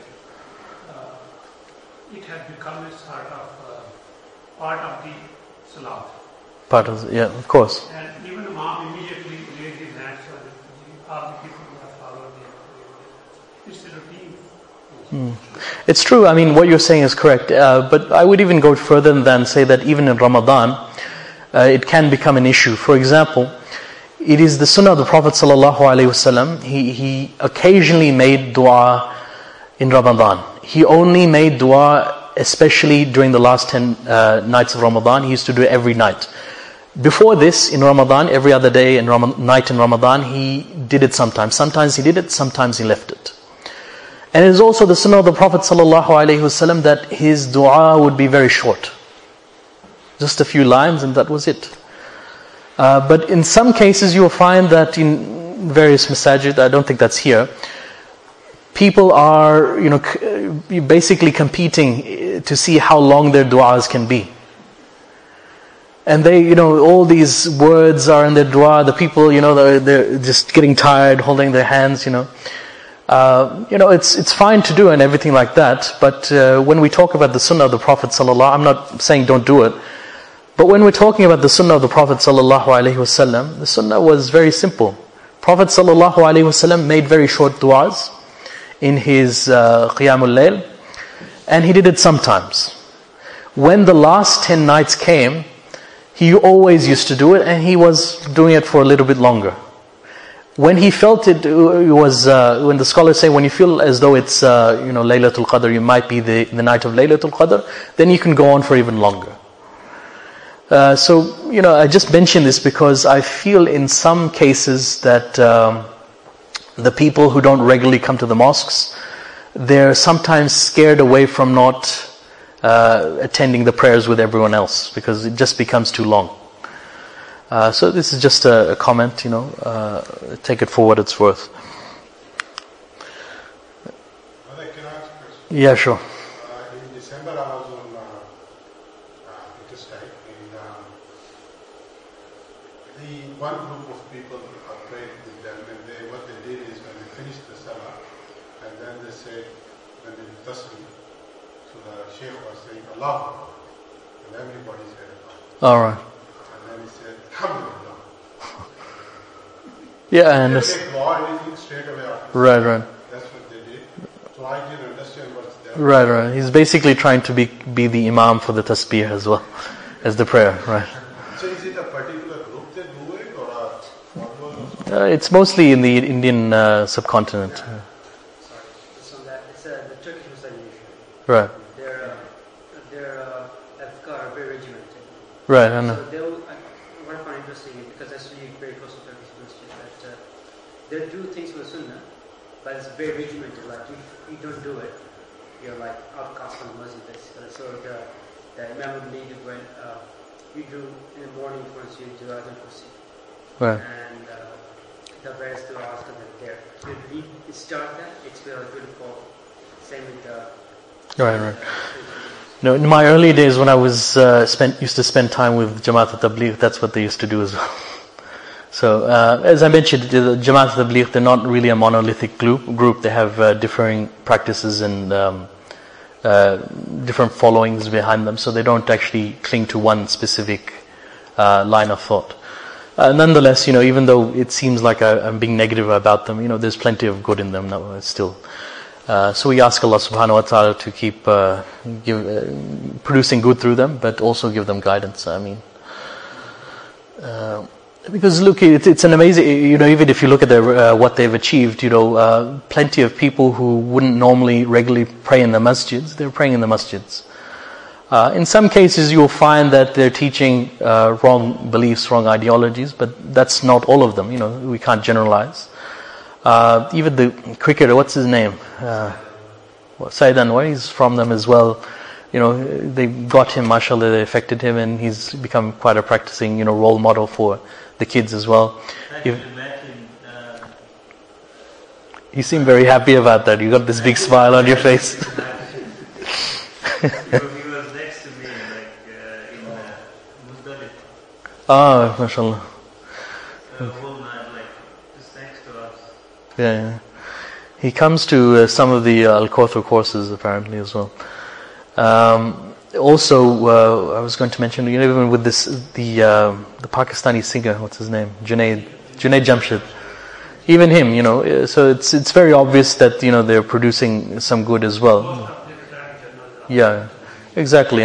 [SPEAKER 2] it has become a sort of part of the salat.
[SPEAKER 1] Yeah, of course.
[SPEAKER 2] And even the Imam immediately raised his hand so that all the people who have followed him. It's the routine.
[SPEAKER 1] It's true. I mean, what you're saying is correct. But I would even go further than say that even in Ramadan, it can become an issue. For example, it is the sunnah of the Prophet ﷺ. He occasionally made dua in Ramadan. He only made dua, especially during the last 10 nights of Ramadan. He used to do it every night. Before this, in Ramadan, every other day in night in Ramadan, he did it sometimes. Sometimes he did it, sometimes he left it. And it is also the sunnah of the Prophet ﷺ that his dua would be very short. Just a few lines and that was it. But in some cases you will find that in various masajid, I don't think that's here, people are basically competing to see how long their du'as can be. And they, all these words are in their dua, the people, they're just getting tired, holding their hands, it's fine to do and everything like that, but when we talk about the sunnah of the Prophet ﷺ, I'm not saying don't do it, but when we're talking about the sunnah of the Prophet ﷺ, the sunnah was very simple. Prophet ﷺ made very short du'as in his Qiyamul Layl, and he did it sometimes. When the last 10 nights came, he always used to do it, and he was doing it for a little bit longer. when he felt it was, when the scholars say, when you feel as though it's, Laylatul Qadr, you might be the night of Laylatul Qadr, then you can go on for even longer. So, I just mention this because I feel in some cases that the people who don't regularly come to the mosques, they're sometimes scared away from not attending the prayers with everyone else because it just becomes too long. So this is just a comment, take it for what it's worth.
[SPEAKER 7] Can I ask a question?
[SPEAKER 1] Yeah, sure.
[SPEAKER 7] In December, I was on interstate, and the one group of people I prayed with them, and what they did is when they finished the salah, and then they said, when they did tasbih, so the sheikh was saying Allah, and everybody said Allah.
[SPEAKER 1] All right.
[SPEAKER 7] And then he said, Alhamdulillah.
[SPEAKER 1] Yeah,
[SPEAKER 7] They
[SPEAKER 1] and
[SPEAKER 7] didn't take law anything straight away after.
[SPEAKER 1] right.
[SPEAKER 7] That's what they did. So I didn't understand what's there.
[SPEAKER 1] Right. He's basically trying to be the imam for the tasbih as well as the prayer, right?
[SPEAKER 7] So is it a particular group that do it, or followers?
[SPEAKER 1] It's mostly in the Indian subcontinent.
[SPEAKER 8] So that it's the Turkish Muslim usually.
[SPEAKER 1] Right.
[SPEAKER 8] Their adhkar are very regimented.
[SPEAKER 1] Right, I know.
[SPEAKER 8] So they'll, what I find interesting is because I study very close to Turkish Muslims, that they'll do things with Sunnah, but it's very regimented. Like if you don't do it, you're like outcast from the Muslim basically. So the Imam would lead you when you do in the morning, for instance, you do Adhan Kursi.
[SPEAKER 1] Right.
[SPEAKER 8] And the rest do after that there. You read, start that, it's very beautiful. Same with the
[SPEAKER 1] Right. In my early days when I was used to spend time with Jamaat al-Tabligh, that's what they used to do as well. So, as I mentioned, the Jamaat al-Tabligh, they're not really a monolithic group. They have differing practices and different followings behind them, so they don't actually cling to one specific line of thought. Nonetheless, even though it seems like I'm being negative about them, there's plenty of good in them still. So we ask Allah subhanahu wa ta'ala to keep producing good through them, but also give them guidance. Because look, it's an amazing, even if you look at what they've achieved, plenty of people who wouldn't normally regularly pray in the masjids, they're praying in the masjids. In some cases you'll find that they're teaching wrong beliefs, wrong ideologies, but that's not all of them, we can't generalize. Even the cricketer, what's his name? Saeed Anwar, he's from them as well. They got him, mashallah, they affected him, and he's become quite a practicing, role model for the kids as well. You seem very happy about that. You got this big smile on your face.
[SPEAKER 6] He was next to me, in Muzdalif.
[SPEAKER 1] Ah, mashallah.
[SPEAKER 6] The whole night, just next to us.
[SPEAKER 1] Yeah. He comes to some of the Al-Kawthar courses apparently as well. Also, I was going to mention, even with this, the Pakistani singer, what's his name? Junaid Jamshid. Even him, so it's very obvious that, they're producing some good as well. Yeah, exactly.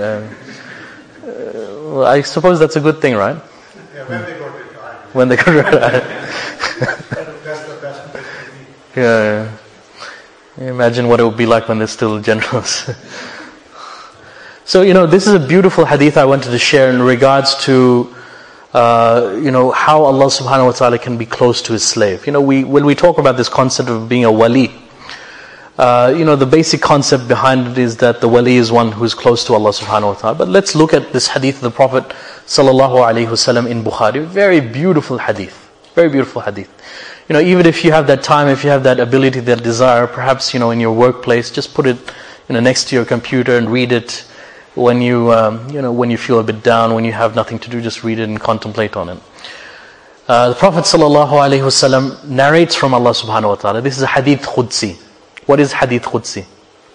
[SPEAKER 1] Well, I suppose that's a good thing, right?
[SPEAKER 7] Yeah, when they got it.
[SPEAKER 1] When they got it.
[SPEAKER 7] That's the best place to be.
[SPEAKER 1] Yeah. Imagine what it would be like when they're still generals. So, this is a beautiful hadith I wanted to share in regards to, how Allah subhanahu wa ta'ala can be close to His slave. When we talk about this concept of being a wali, the basic concept behind it is that the wali is one who is close to Allah subhanahu wa ta'ala. But let's look at this hadith of the Prophet sallallahu alaihi wasallam in Bukhari. Very beautiful hadith. Very beautiful hadith. Even if you have that time, if you have that ability, that desire, perhaps, in your workplace, just put it, next to your computer and read it. When you, when you feel a bit down, when you have nothing to do, just read it and contemplate on it. The Prophet sallallahu alaihi wasallam narrates from Allah subhanahu wa ta'ala. This is a hadith Qudsi. What is hadith Qudsi?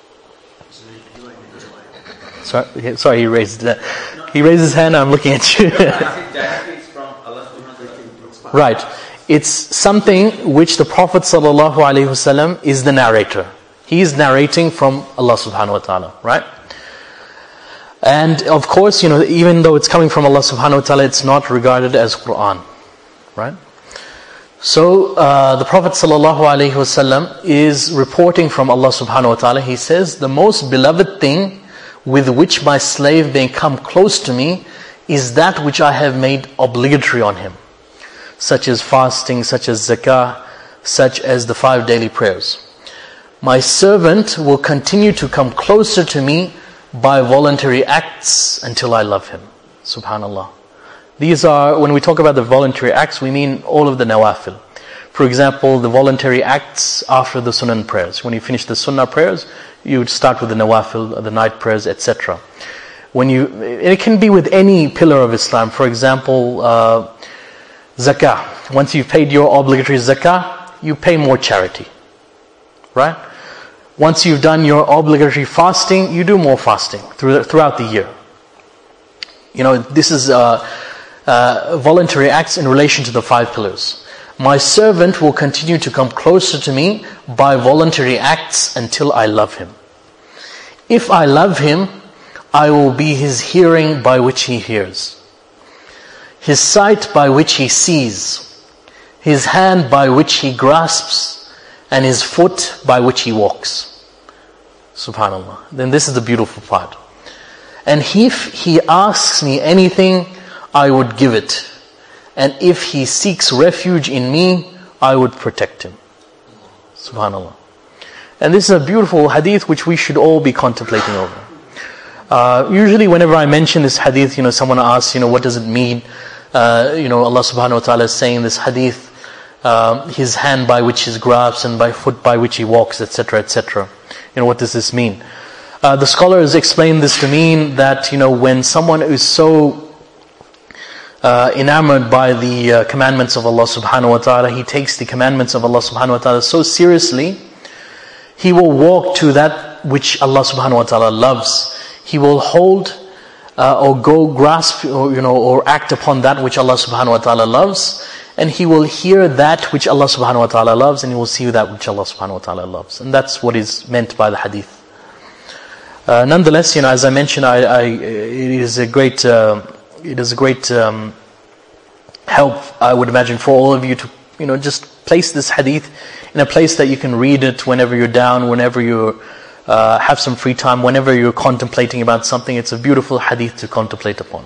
[SPEAKER 1] Sorry, he raised his hand. I'm looking at you. Right. It's something which the Prophet sallallahu alaihi wasallam is the narrator. He is narrating from Allah subhanahu wa ta'ala, right? And of course, even though it's coming from Allah subhanahu wa ta'ala, it's not regarded as Quran, right? So the Prophet ﷺ is reporting from Allah subhanahu wa ta'ala. He says, the most beloved thing with which my slave may come close to me is that which I have made obligatory on him, such as fasting, such as zakah, such as the 5 daily prayers. My servant will continue to come closer to me by voluntary acts until I love him. Subhanallah. These are, when we talk about the voluntary acts, we mean all of the nawafil. For example, the voluntary acts after the sunnah prayers. When you finish the sunnah prayers, you would start with the nawafil, the night prayers, etc. It can be with any pillar of Islam. For example, zakah. Once you've paid your obligatory zakah, you pay more charity. Right? Once you've done your obligatory fasting, you do more fasting throughout the year. This is voluntary acts in relation to the 5 pillars. My servant will continue to come closer to me by voluntary acts until I love him. If I love him, I will be his hearing by which he hears, his sight by which he sees, his hand by which he grasps, and his foot by which he walks. Subhanallah. Then this is the beautiful part. And if he asks me anything, I would give it. And if he seeks refuge in me, I would protect him. Subhanallah. And this is a beautiful hadith which we should all be contemplating over. Usually whenever I mention this hadith, someone asks, what does it mean? Allah subhanahu wa ta'ala is saying this hadith, his hand by which he grasps and by foot by which he walks, etc., etc. What does this mean? The scholars explain this to mean that, when someone is so enamored by the commandments of Allah subhanahu wa ta'ala, he takes the commandments of Allah subhanahu wa ta'ala so seriously, he will walk to that which Allah subhanahu wa ta'ala loves. He will hold or go grasp or act upon that which Allah subhanahu wa ta'ala loves, and he will hear that which Allah subhanahu wa ta'ala loves, and he will see that which Allah subhanahu wa ta'ala loves. And that's what is meant by the hadith. Nonetheless, as I mentioned, it is a great help, I would imagine, for all of you to, just place this hadith in a place that you can read it whenever you're down, whenever you have some free time, whenever you're contemplating about something. It's a beautiful hadith to contemplate upon.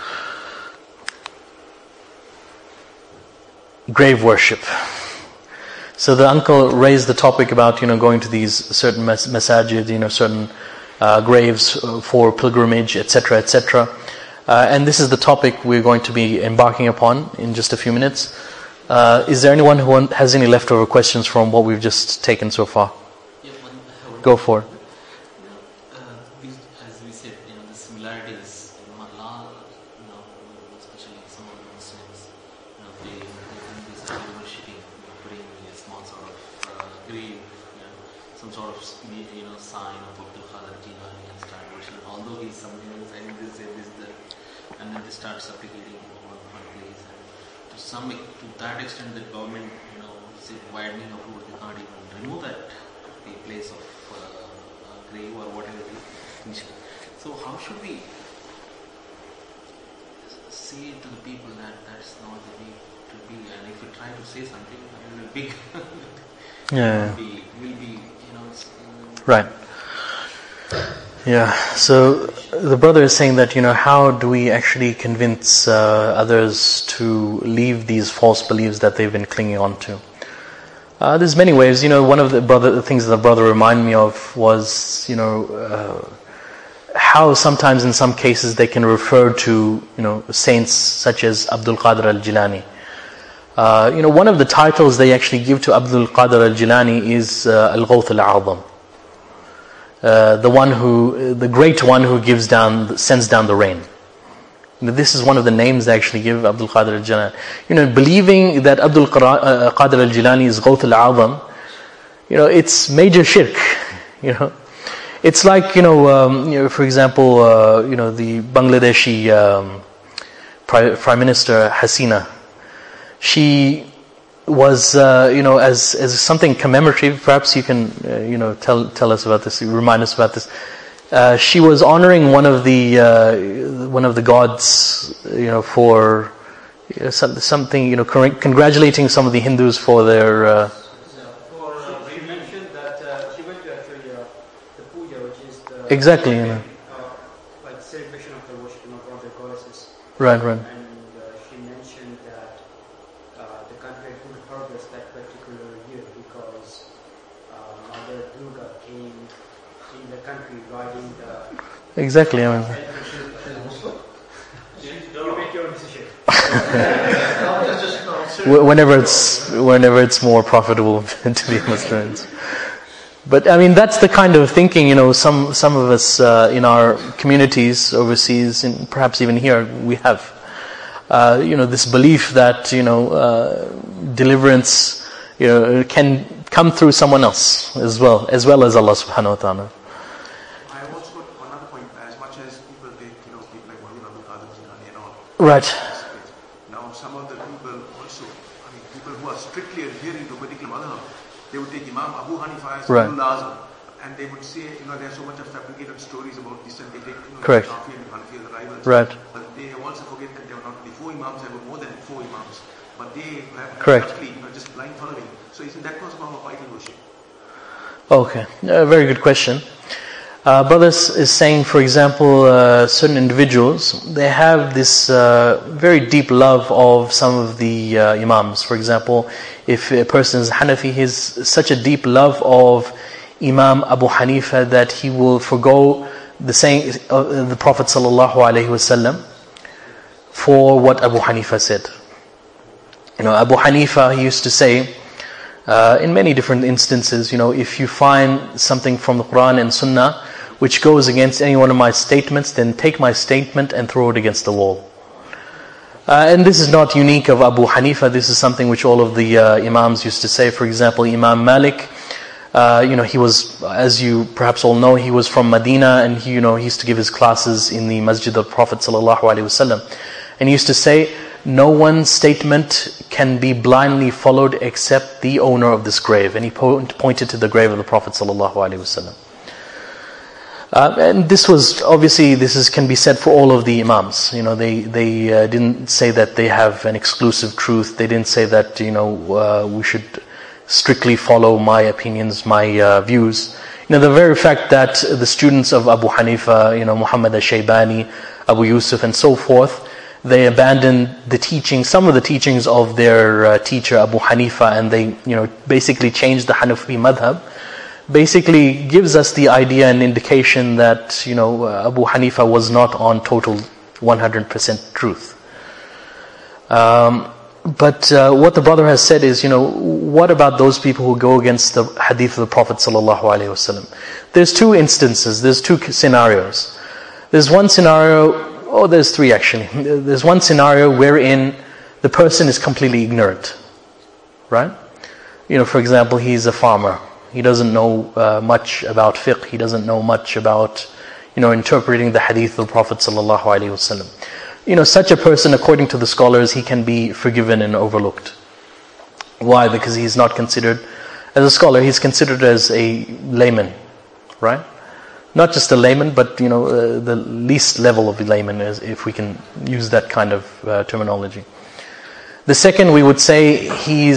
[SPEAKER 1] Grave worship. So the uncle raised the topic about, going to these certain masajid, certain graves for pilgrimage, etc., etc. And this is the topic we're going to be embarking upon in just a few minutes. Is there anyone who has any leftover questions from what we've just taken so far?
[SPEAKER 3] Yeah,
[SPEAKER 1] Go for it.
[SPEAKER 3] As we said, the similarities in Allah, especially some of the Muslims, they do this worshipping, putting a small sort of grave, some sort of sign of Abdul Qadir Jilani, and start worshiping. Although he's something else, and they say this, that, and then they start supplicating one place. And to that extent, the government, say widening of road, they can't even remove that the place of grave or whatever it is. So how should we say to the people that that's not the way to be? And if we try to say something, it will be big. Will be
[SPEAKER 1] Right. Yeah. So the brother is saying that, how do we actually convince others to leave these false beliefs that they've been clinging on to? There's many ways. One of the things that the brother reminded me of was, how sometimes in some cases they can refer to, saints such as Abdul Qadir al-Jilani. One of the titles they actually give to Abdul Qadir al-Jilani is Al-Ghawth al-A'zam. The great one who sends down the rain. This is one of the names they actually give Abdul Qadir al-Jilani. Believing that Abdul Qadir al-Jilani is Ghawth al-A'zam, it's major shirk. It's like, for example, the Bangladeshi Prime Minister Hasina. She was, as something commemorative, perhaps you can, tell us about this, remind us about this. She was honoring one of the gods, for, something, congratulating some of the Hindus for their...
[SPEAKER 8] She mentioned that she went to actually the puja, which is the
[SPEAKER 1] Exactly,
[SPEAKER 8] like celebration of the worshiping of all the goddesses.
[SPEAKER 1] Right.
[SPEAKER 8] And she mentioned that the country had good harvest that particular year because Mother Durga came in the country riding the.
[SPEAKER 1] Exactly,
[SPEAKER 8] You make your decision.
[SPEAKER 1] whenever it's more profitable to be Muslims. But I mean, that's the kind of thinking, some of us in our communities overseas, and perhaps even here, we have, this belief that, deliverance, can come through someone else as well as Allah subhanahu wa ta'ala.
[SPEAKER 4] I also got another point, as much as people take, people like Maulana Abdul Qadir Jilani and all.
[SPEAKER 1] Right.
[SPEAKER 4] Now, some of the people also, people who are strictly adhering to a particular madhab, they would take Imam Abu Hanifa as
[SPEAKER 1] Right.
[SPEAKER 4] Lazim, and they would say, there's so much of fabricated stories about this, and they take,
[SPEAKER 1] Correct.
[SPEAKER 4] Shafi and Hanafi as rivals.
[SPEAKER 1] Right.
[SPEAKER 4] But they also forget that there were not only 4 Imams, there were more than 4 Imams. But they have
[SPEAKER 1] Correct.
[SPEAKER 4] just blind following. So isn't that cause of our idol worship?
[SPEAKER 1] Okay, very good question. Brothers is saying, for example, certain individuals, they have this very deep love of some of the Imams. For example, if a person is Hanafi, he has such a deep love of Imam Abu Hanifa that he will forgo the saying of the Prophet ﷺ for what Abu Hanifa said. Abu Hanifa, he used to say, in many different instances, if you find something from the Quran and Sunnah which goes against any one of my statements, then take my statement and throw it against the wall. And this is not unique of Abu Hanifa. This is something which all of the Imams used to say. For example, Imam Malik, he was, as you perhaps all know, he was from Medina, and he used to give his classes in the Masjid of Prophet ﷺ. And he used to say, no one's statement can be blindly followed except the owner of this grave. And he pointed to the grave of the Prophet ﷺ. And this was, obviously, can be said for all of the Imams. They didn't say that they have an exclusive truth. They didn't say that, we should strictly follow my opinions, my views. The very fact that the students of Abu Hanifa, Muhammad al-Shaybani, Abu Yusuf and so forth, they abandoned the teaching, some of the teachings of their teacher Abu Hanifa, and they, basically changed the Hanafi madhab, basically gives us the idea and indication that, Abu Hanifa was not on total 100% truth. But what the brother has said is, what about those people who go against the hadith of the Prophet ﷺ? There's 2 instances, there's 2 scenarios. There's one scenario, there's 3 actually. There's one scenario wherein the person is completely ignorant, right? For example, he's a farmer. He doesn't know much about fiqh. He doesn't know much about, interpreting the hadith of the Prophet ﷺ. Such a person, according to the scholars, he can be forgiven and overlooked. Why? Because he's not considered as a scholar. He's considered as a layman, right? Not just a layman, but the least level of a layman, if we can use that kind of terminology. The second, we would say he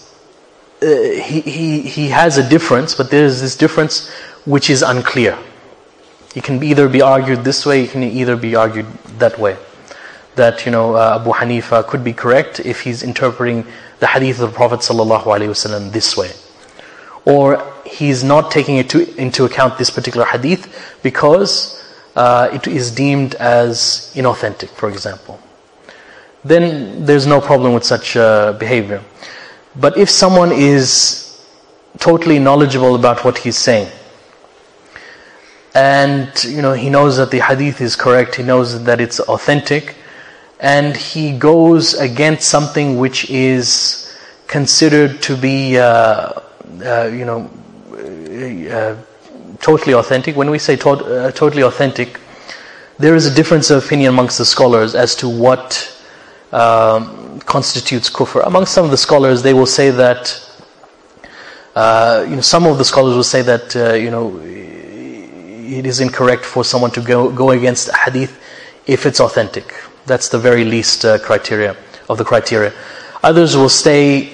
[SPEAKER 1] has a difference, but there is this difference which is unclear. It can either be argued this way, it can either be argued that way. That Abu Hanifa could be correct if he's interpreting the hadith of the Prophet ﷺ this way, or he's not taking into account this particular hadith because it is deemed as inauthentic, for example. Then there's no problem with such behavior. But if someone is totally knowledgeable about what he's saying, and he knows that the hadith is correct, he knows that it's authentic, and he goes against something which is considered to be totally authentic. When we say totally authentic, there is a difference of opinion amongst the scholars as to what constitutes kufr. Amongst some of the scholars, they will say that some of the scholars will say that it is incorrect for someone to go against a hadith if it's authentic. That's the very least criteria the criteria. Others will say,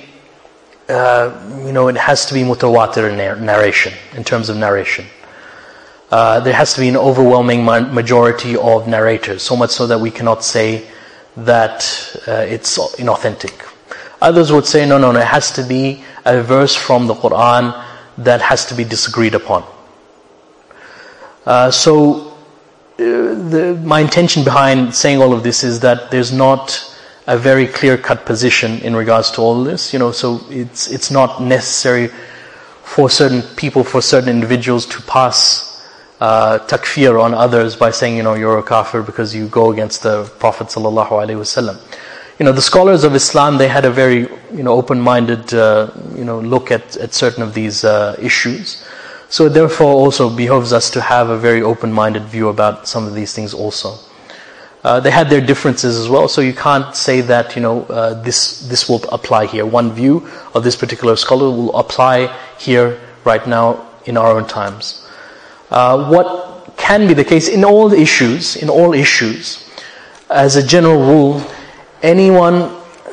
[SPEAKER 1] it has to be mutawatir narration, in terms of narration. There has to be an overwhelming majority of narrators, so much so that we cannot say that it's inauthentic. Others would say, no, it has to be a verse from the Qur'an that has to be disagreed upon. My intention behind saying all of this is that there's not a very clear-cut position in regards to all this. So it's not necessary for certain people, for certain individuals to pass takfir on others by saying, you're a kafir because you go against the Prophet sallallahu alaihi wasallam. The scholars of Islam, they had a very, open-minded, look at certain of these issues. So therefore also behoves us to have a very open-minded view about some of these things also. They had their differences as well, so you can't say that, this will apply here. One view of this particular scholar will apply here right now in our own times. What can be the case in all issues, as a general rule, anyone,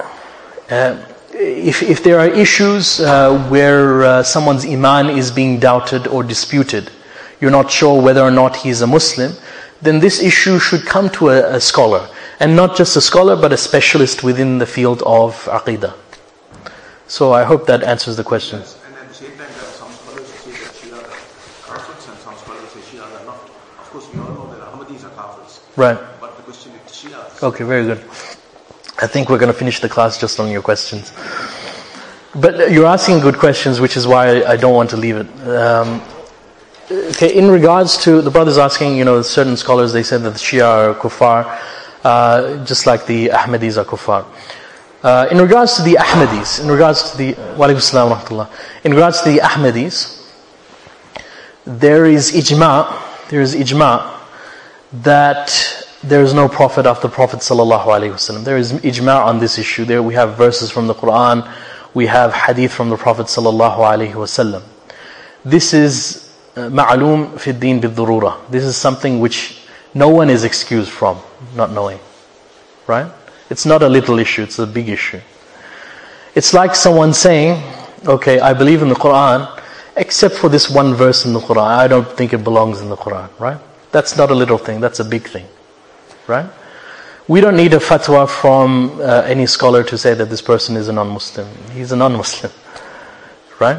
[SPEAKER 1] if there are issues where someone's iman is being doubted or disputed, you're not sure whether or not he's a Muslim, then this issue should come to a scholar, and not just a scholar but a specialist within the field of aqidah. So I hope that answers the question.
[SPEAKER 4] Yes, and at the same time there are some scholars who say that Shia are kafirs and some scholars say Shia are not. Of course we all know that Ahmadis are kafirs.
[SPEAKER 1] Right.
[SPEAKER 4] But the question is Shia.
[SPEAKER 1] Okay, very good. I think we're going to finish the class just on your questions. But you're asking good questions, which is why I don't want to leave it. Okay, in regards to the brothers asking, certain scholars, they said that the Shia are kuffar, just like the Ahmadis are kuffar. In regards to the Ahmadis, in regards to the Ahmadis, there is ijma' that there is no prophet after the Prophet sallallahu alaihi wasallam. There is ijma' on this issue. There we have verses from the Quran, we have hadith from the Prophet sallallahu alaihi wasallam. This is ma'aloom fi ad-din bil-darura. This is something which no one is excused from not knowing. Right? It's not a little issue, it's a big issue. It's like someone saying, okay, I believe in the Quran, except for this one verse in the Quran. I don't think it belongs in the Quran. Right? That's not a little thing, that's a big thing. Right? We don't need a fatwa from any scholar to say that this person is a non-Muslim. He's a non-Muslim. Right?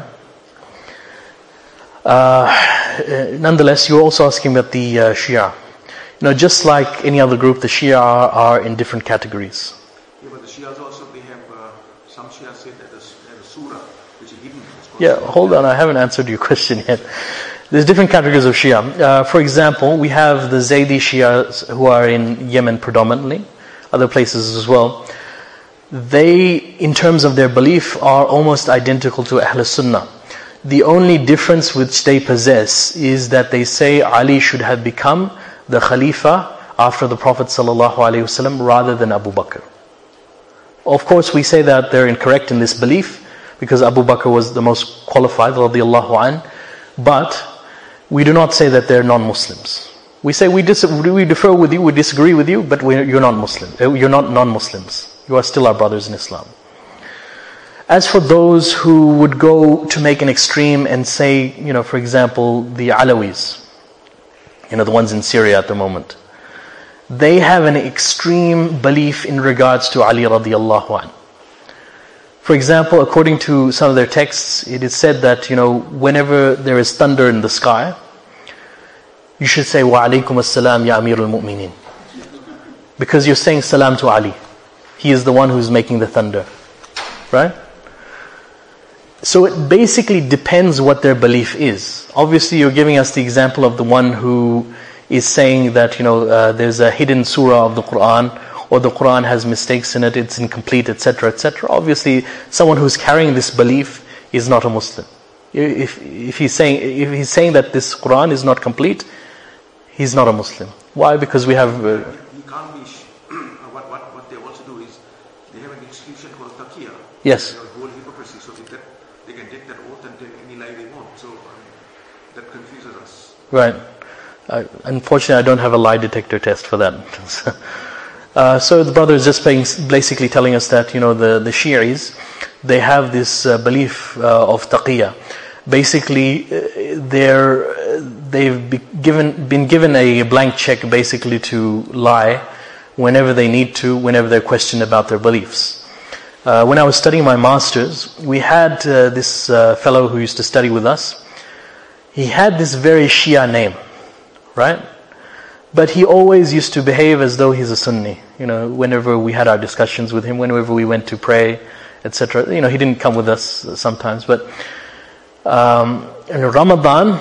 [SPEAKER 1] Nonetheless, you're also asking about the Shia. Just like any other group, the Shia are in different categories.
[SPEAKER 4] Yeah, but the Shias also, they have, some Shias say that there's a surah which is hidden.
[SPEAKER 1] Yeah, hold on, I haven't answered your question yet. There's different categories of Shia. For example, we have the Zaydi Shias who are in Yemen predominantly, other places as well. They, in terms of their belief, are almost identical to Ahl Sunnah. The only difference which they possess is that they say Ali should have become the Khalifa after the Prophet ﷺ rather than Abu Bakr. Of course, we say that they're incorrect in this belief because Abu Bakr was the most qualified, radiyallahu an, but we do not say that they're non-Muslims. We say we differ with you, we disagree with you, but you're not Muslim. You're not non-Muslims. You are still our brothers in Islam. As for those who would go to make an extreme and say, for example, the Alawis, the ones in Syria at the moment, they have an extreme belief in regards to Ali radiyallahu anh. For example, according to some of their texts, it is said that, whenever there is thunder in the sky, you should say, wa alaykum as-salam ya Amir al-Mu'minin. Because you're saying salam to Ali. He is the one who's making the thunder. Right? So it basically depends what their belief is. Obviously, you're giving us the example of the one who is saying that, there's a hidden surah of the Quran, or the Quran has mistakes in it, it's incomplete, etc., etc. Obviously, someone who's carrying this belief is not a Muslim. If he's saying that this Quran is not complete, he's not a Muslim. Why? Because we have...
[SPEAKER 4] He can't be... what they also do is, they have an institution called taqiyya.
[SPEAKER 1] Yes.
[SPEAKER 4] They have whole hypocrisy, so that they can take that oath and tell any lie they want. So that confuses us.
[SPEAKER 1] Right. Unfortunately, I don't have a lie detector test for that. So the brother is just basically telling us that, the Shi'is, they have this belief of taqiyya. Basically, they've been given a blank check basically to lie whenever they need to, whenever they're questioned about their beliefs. When I was studying my master's, we had this fellow who used to study with us. He had this very Shia name, right? But he always used to behave as though he's a Sunni. Whenever we had our discussions with him, whenever we went to pray, etc. He didn't come with us sometimes, but in Ramadan,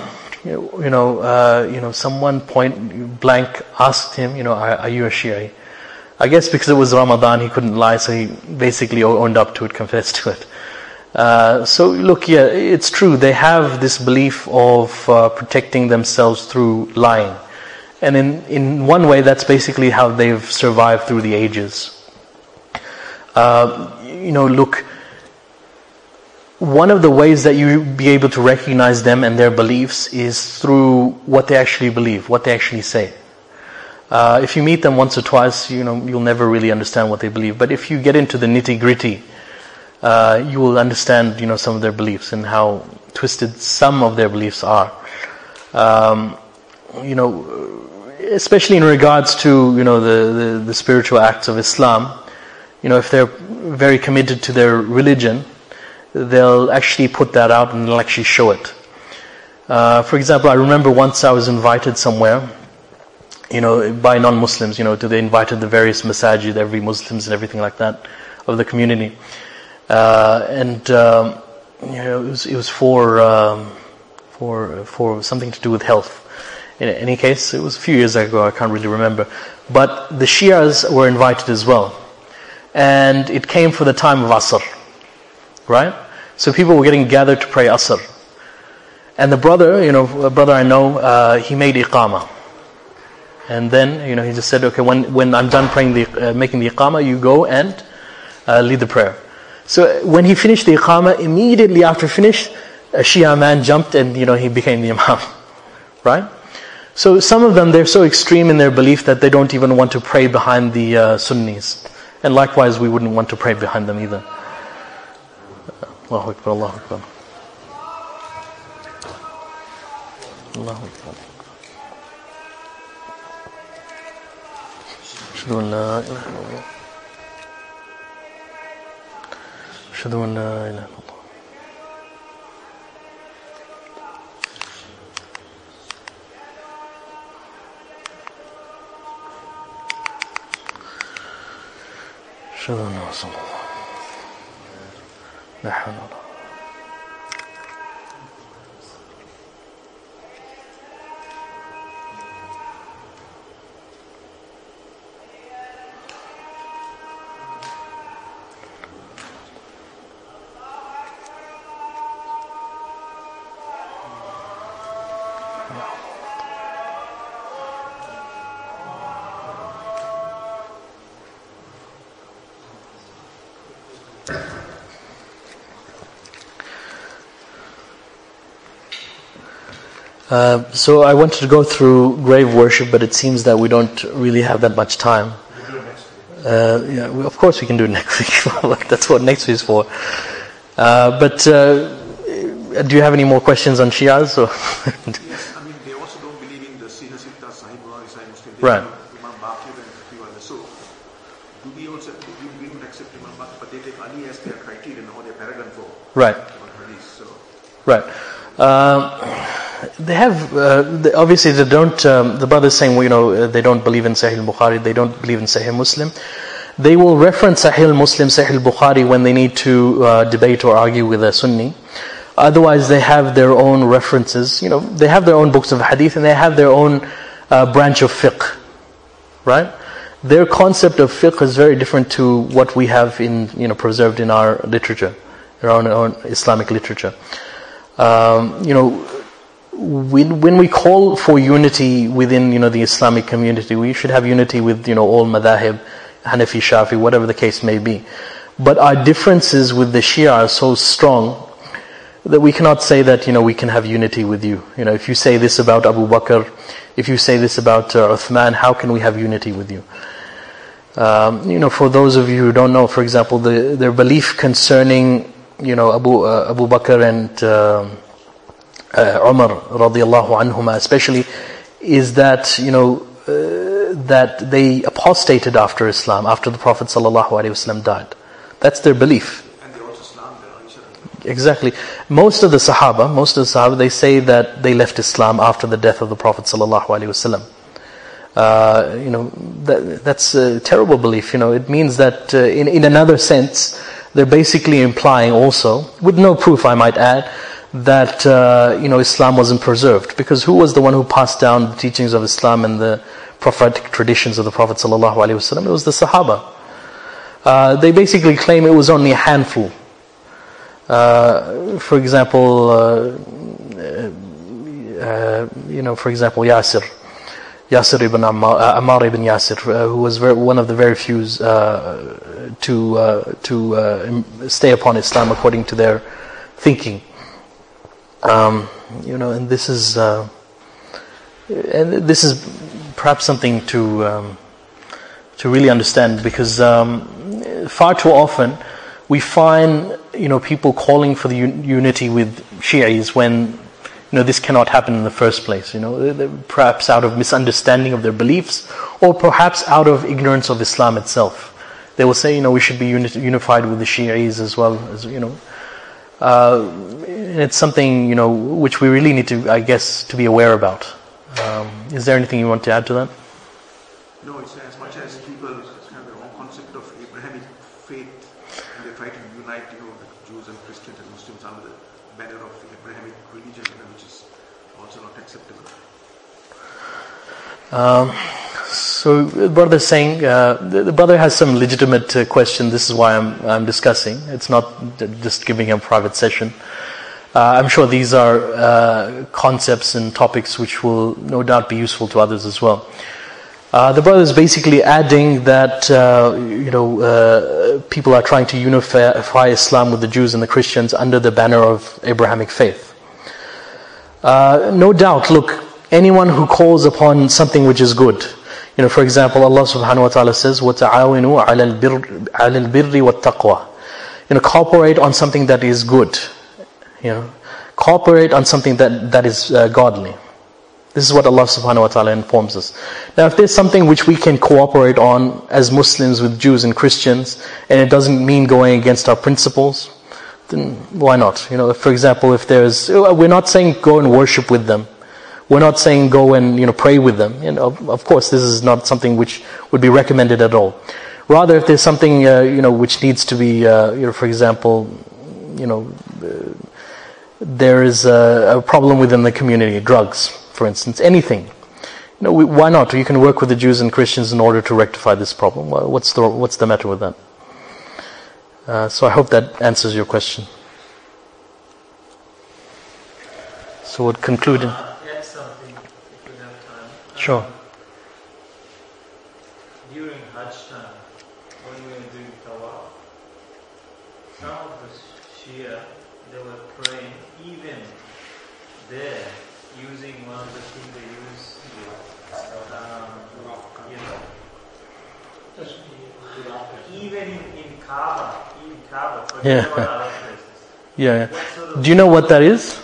[SPEAKER 1] someone point blank asked him, are you a Shia? I guess because it was Ramadan, he couldn't lie, so he basically owned up to it, confessed to it. So look, yeah, it's true. They have this belief of protecting themselves through lying. And in one way, that's basically how they've survived through the ages. Look, one of the ways that you be able to recognize them and their beliefs is through what they actually believe, what they actually say. If you meet them once or twice, you'll never really understand what they believe. But if you get into the nitty-gritty, you will understand, some of their beliefs and how twisted some of their beliefs are. Especially in regards to, the spiritual acts of Islam. If they're very committed to their religion, they'll actually put that out and they'll actually show it. For example, I remember once I was invited somewhere, by non-Muslims, they invited the various masajid, every Muslims and everything like that of the community. It was for something to do with health. In any case, it was a few years ago, I can't really remember. But the Shias were invited as well. And it came for the time of Asr. Right? So people were getting gathered to pray Asr. And the brother, a brother I know, he made Iqamah. And then, he just said, okay, when I'm done praying making the Iqamah, you go and lead the prayer. So when he finished the Iqamah, immediately after finish, a Shia man jumped and, he became the Imam. Right? So some of them, they're so extreme in their belief that they don't even want to pray behind the Sunnis. And likewise, we wouldn't want to pray behind them either. Allahu Akbar, Allahu Akbar. Allahu Akbar. Ashhadu an la ilaha illallah. Ashhadu an la ilaha illallah. أشهد أن رسول الله لا حول ولا قوة. So I wanted to go through grave worship, but it seems that we don't really have that much time. Of course we can do it next week. That's what next week is for. But do you have any more questions on Shias? Or
[SPEAKER 4] Yes, they also don't believe in the Sihha Sitta, Sahih Bukhari, Sahih Muslim.
[SPEAKER 1] Right.
[SPEAKER 4] Imam Baqir and a few others. So, do we also, we don't accept Imam Baqir, but they take Ali as their criterion or their paragon for
[SPEAKER 1] right.
[SPEAKER 4] hadith. So.
[SPEAKER 1] Right. They have, obviously they don't, the brothers saying, they don't believe in Sahih Bukhari, they don't believe in Sahih Muslim. They will reference Sahih Muslim, Sahih Bukhari when they need to debate or argue with a Sunni. Otherwise they have their own references, they have their own books of hadith and they have their own branch of fiqh. Right? Their concept of fiqh is very different to what we have in, preserved in our literature, our own Islamic literature. When we call for unity within, the Islamic community, we should have unity with, all madhahib, Hanafi, Shafi, whatever the case may be. But our differences with the Shia are so strong that we cannot say that, we can have unity with you. If you say this about Abu Bakr, if you say this about Uthman, how can we have unity with you? For those of you who don't know, for example, their belief concerning, Abu Bakr and Umar radiallahu anhuma especially, is that, that they apostated after Islam, after the Prophet sallallahu alaihi wasallam died. That's their belief.
[SPEAKER 4] And they also slandered Aisha.
[SPEAKER 1] Exactly. Most of the Sahaba, they say that they left Islam after the death of the Prophet sallallahu alaihi wasallam. That's a terrible belief. It means that in another sense, they're basically implying also, with no proof I might add, that Islam wasn't preserved. Because who was the one who passed down the teachings of Islam and the prophetic traditions of the Prophet sallallahu alaihi wasallam? It was the Sahaba. They basically claim it was only a handful. For example, Yasir ibn Ammar ibn Yasir, who was one of the very few to stay upon Islam according to their thinking. And this is perhaps something to really understand, because far too often we find people calling for the unity with Shi'is when this cannot happen in the first place. Perhaps out of misunderstanding of their beliefs, or perhaps out of ignorance of Islam itself. They will say, we should be unified with the Shi'is as well as it's something which we really need to, I guess, to be aware about. Is there anything you want to add to that?
[SPEAKER 4] No, it's as much as people have their own concept of Abrahamic faith, and they try to unite, the Jews and Christians and Muslims under the banner of the Abrahamic religion, which is also not acceptable.
[SPEAKER 1] So the brother is saying, the brother has some legitimate question. This is why I'm discussing. It's not just giving him a private session. I'm sure these are concepts and topics which will no doubt be useful to others as well. The brother is basically adding that people are trying to unify Islam with the Jews and the Christians under the banner of Abrahamic faith. No doubt, look, anyone who calls upon something which is good, for example, Allah subhanahu wa ta'ala says, وَتَعَاوِنُوا عَلَى الْبِرِّ وَالتَّقْوَى. Cooperate on something that is good. Cooperate on something that is godly. This is what Allah subhanahu wa ta'ala informs us. Now, if there's something which we can cooperate on as Muslims with Jews and Christians, and it doesn't mean going against our principles, then why not? For example, if we're not saying go and worship with them. We're not saying go and pray with them. Of course, this is not something which would be recommended at all. Rather, if there's something which needs to be, for example, there is a problem within the community, drugs, for instance, anything. Why not? You can work with the Jews and Christians in order to rectify this problem. What's the matter with that? So I hope that answers your question. So we'll conclude.
[SPEAKER 6] Add something if we have time.
[SPEAKER 1] Sure.
[SPEAKER 6] During Hajj time, when we were doing tawaf, some of the Shia, they were praying even there, using one of the things they use, even in Kaaba, forget about other places.
[SPEAKER 1] Yeah. Do you know what that is?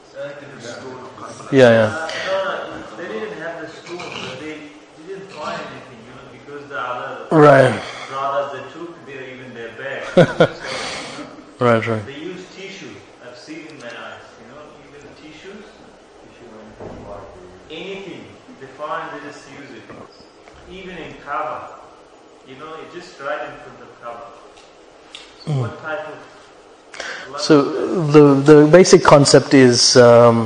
[SPEAKER 1] Yeah.
[SPEAKER 6] No, they didn't have the stone, but they didn't find anything, because the other brothers they took even their bag.
[SPEAKER 1] Right.
[SPEAKER 6] They use tissue. I've seen in my eyes, even tissues, anything they find, they just use it. Even in Kaaba, it's just right in front of Kaaba. What type of?
[SPEAKER 1] So the basic concept is.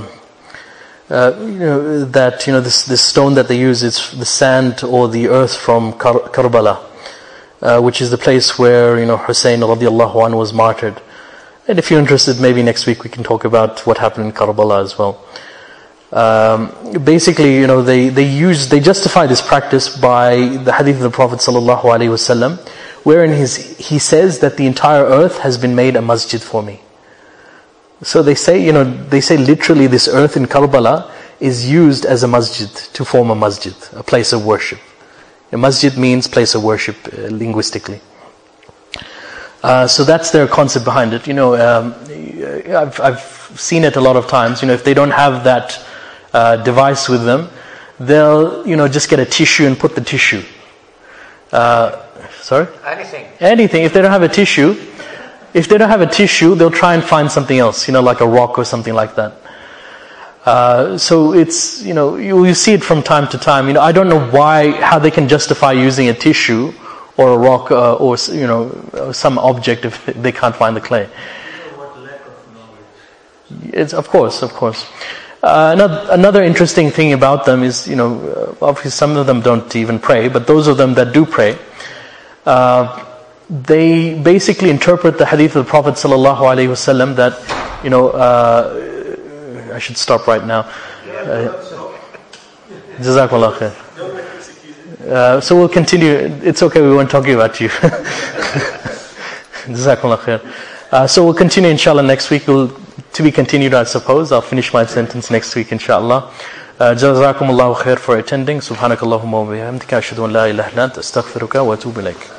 [SPEAKER 1] That this stone that they use, it's the sand or the earth from Karbala, which is the place where Hussein radiallahu anhu was martyred. And if you're interested, maybe next week we can talk about what happened in Karbala as well. Basically, they justify this practice by the hadith of the Prophet sallallahu alaihi wasallam, wherein he says that the entire earth has been made a masjid for me. So they say literally this earth in Karbala is used as a masjid, to form a masjid, a place of worship. A masjid means place of worship linguistically. So that's their concept behind it. I've seen it a lot of times. If they don't have that device with them, they'll just get a tissue and put the tissue. Sorry? Anything. If they don't have a tissue, they'll try and find something else. Like a rock or something like that. So it's you see it from time to time. I don't know how they can justify using a tissue or a rock or some object if they can't find the clay.
[SPEAKER 6] What lack of knowledge?
[SPEAKER 1] It's of course. Another interesting thing about them is obviously some of them don't even pray, but those of them that do pray, they basically interpret the hadith of the Prophet ﷺ that I should stop right now. Jazakallah khair. So we'll continue. It's okay, we weren't talking about you. Jazakallah khair. So we'll continue inshallah next week. To be continued, I suppose. I'll finish my sentence next week inshallah. Jazakumullahu khair for attending. Subhanakallahumma wa bihamdika ashhadu an la ilaha illa anta astaghfiruka wa atubu ilaik.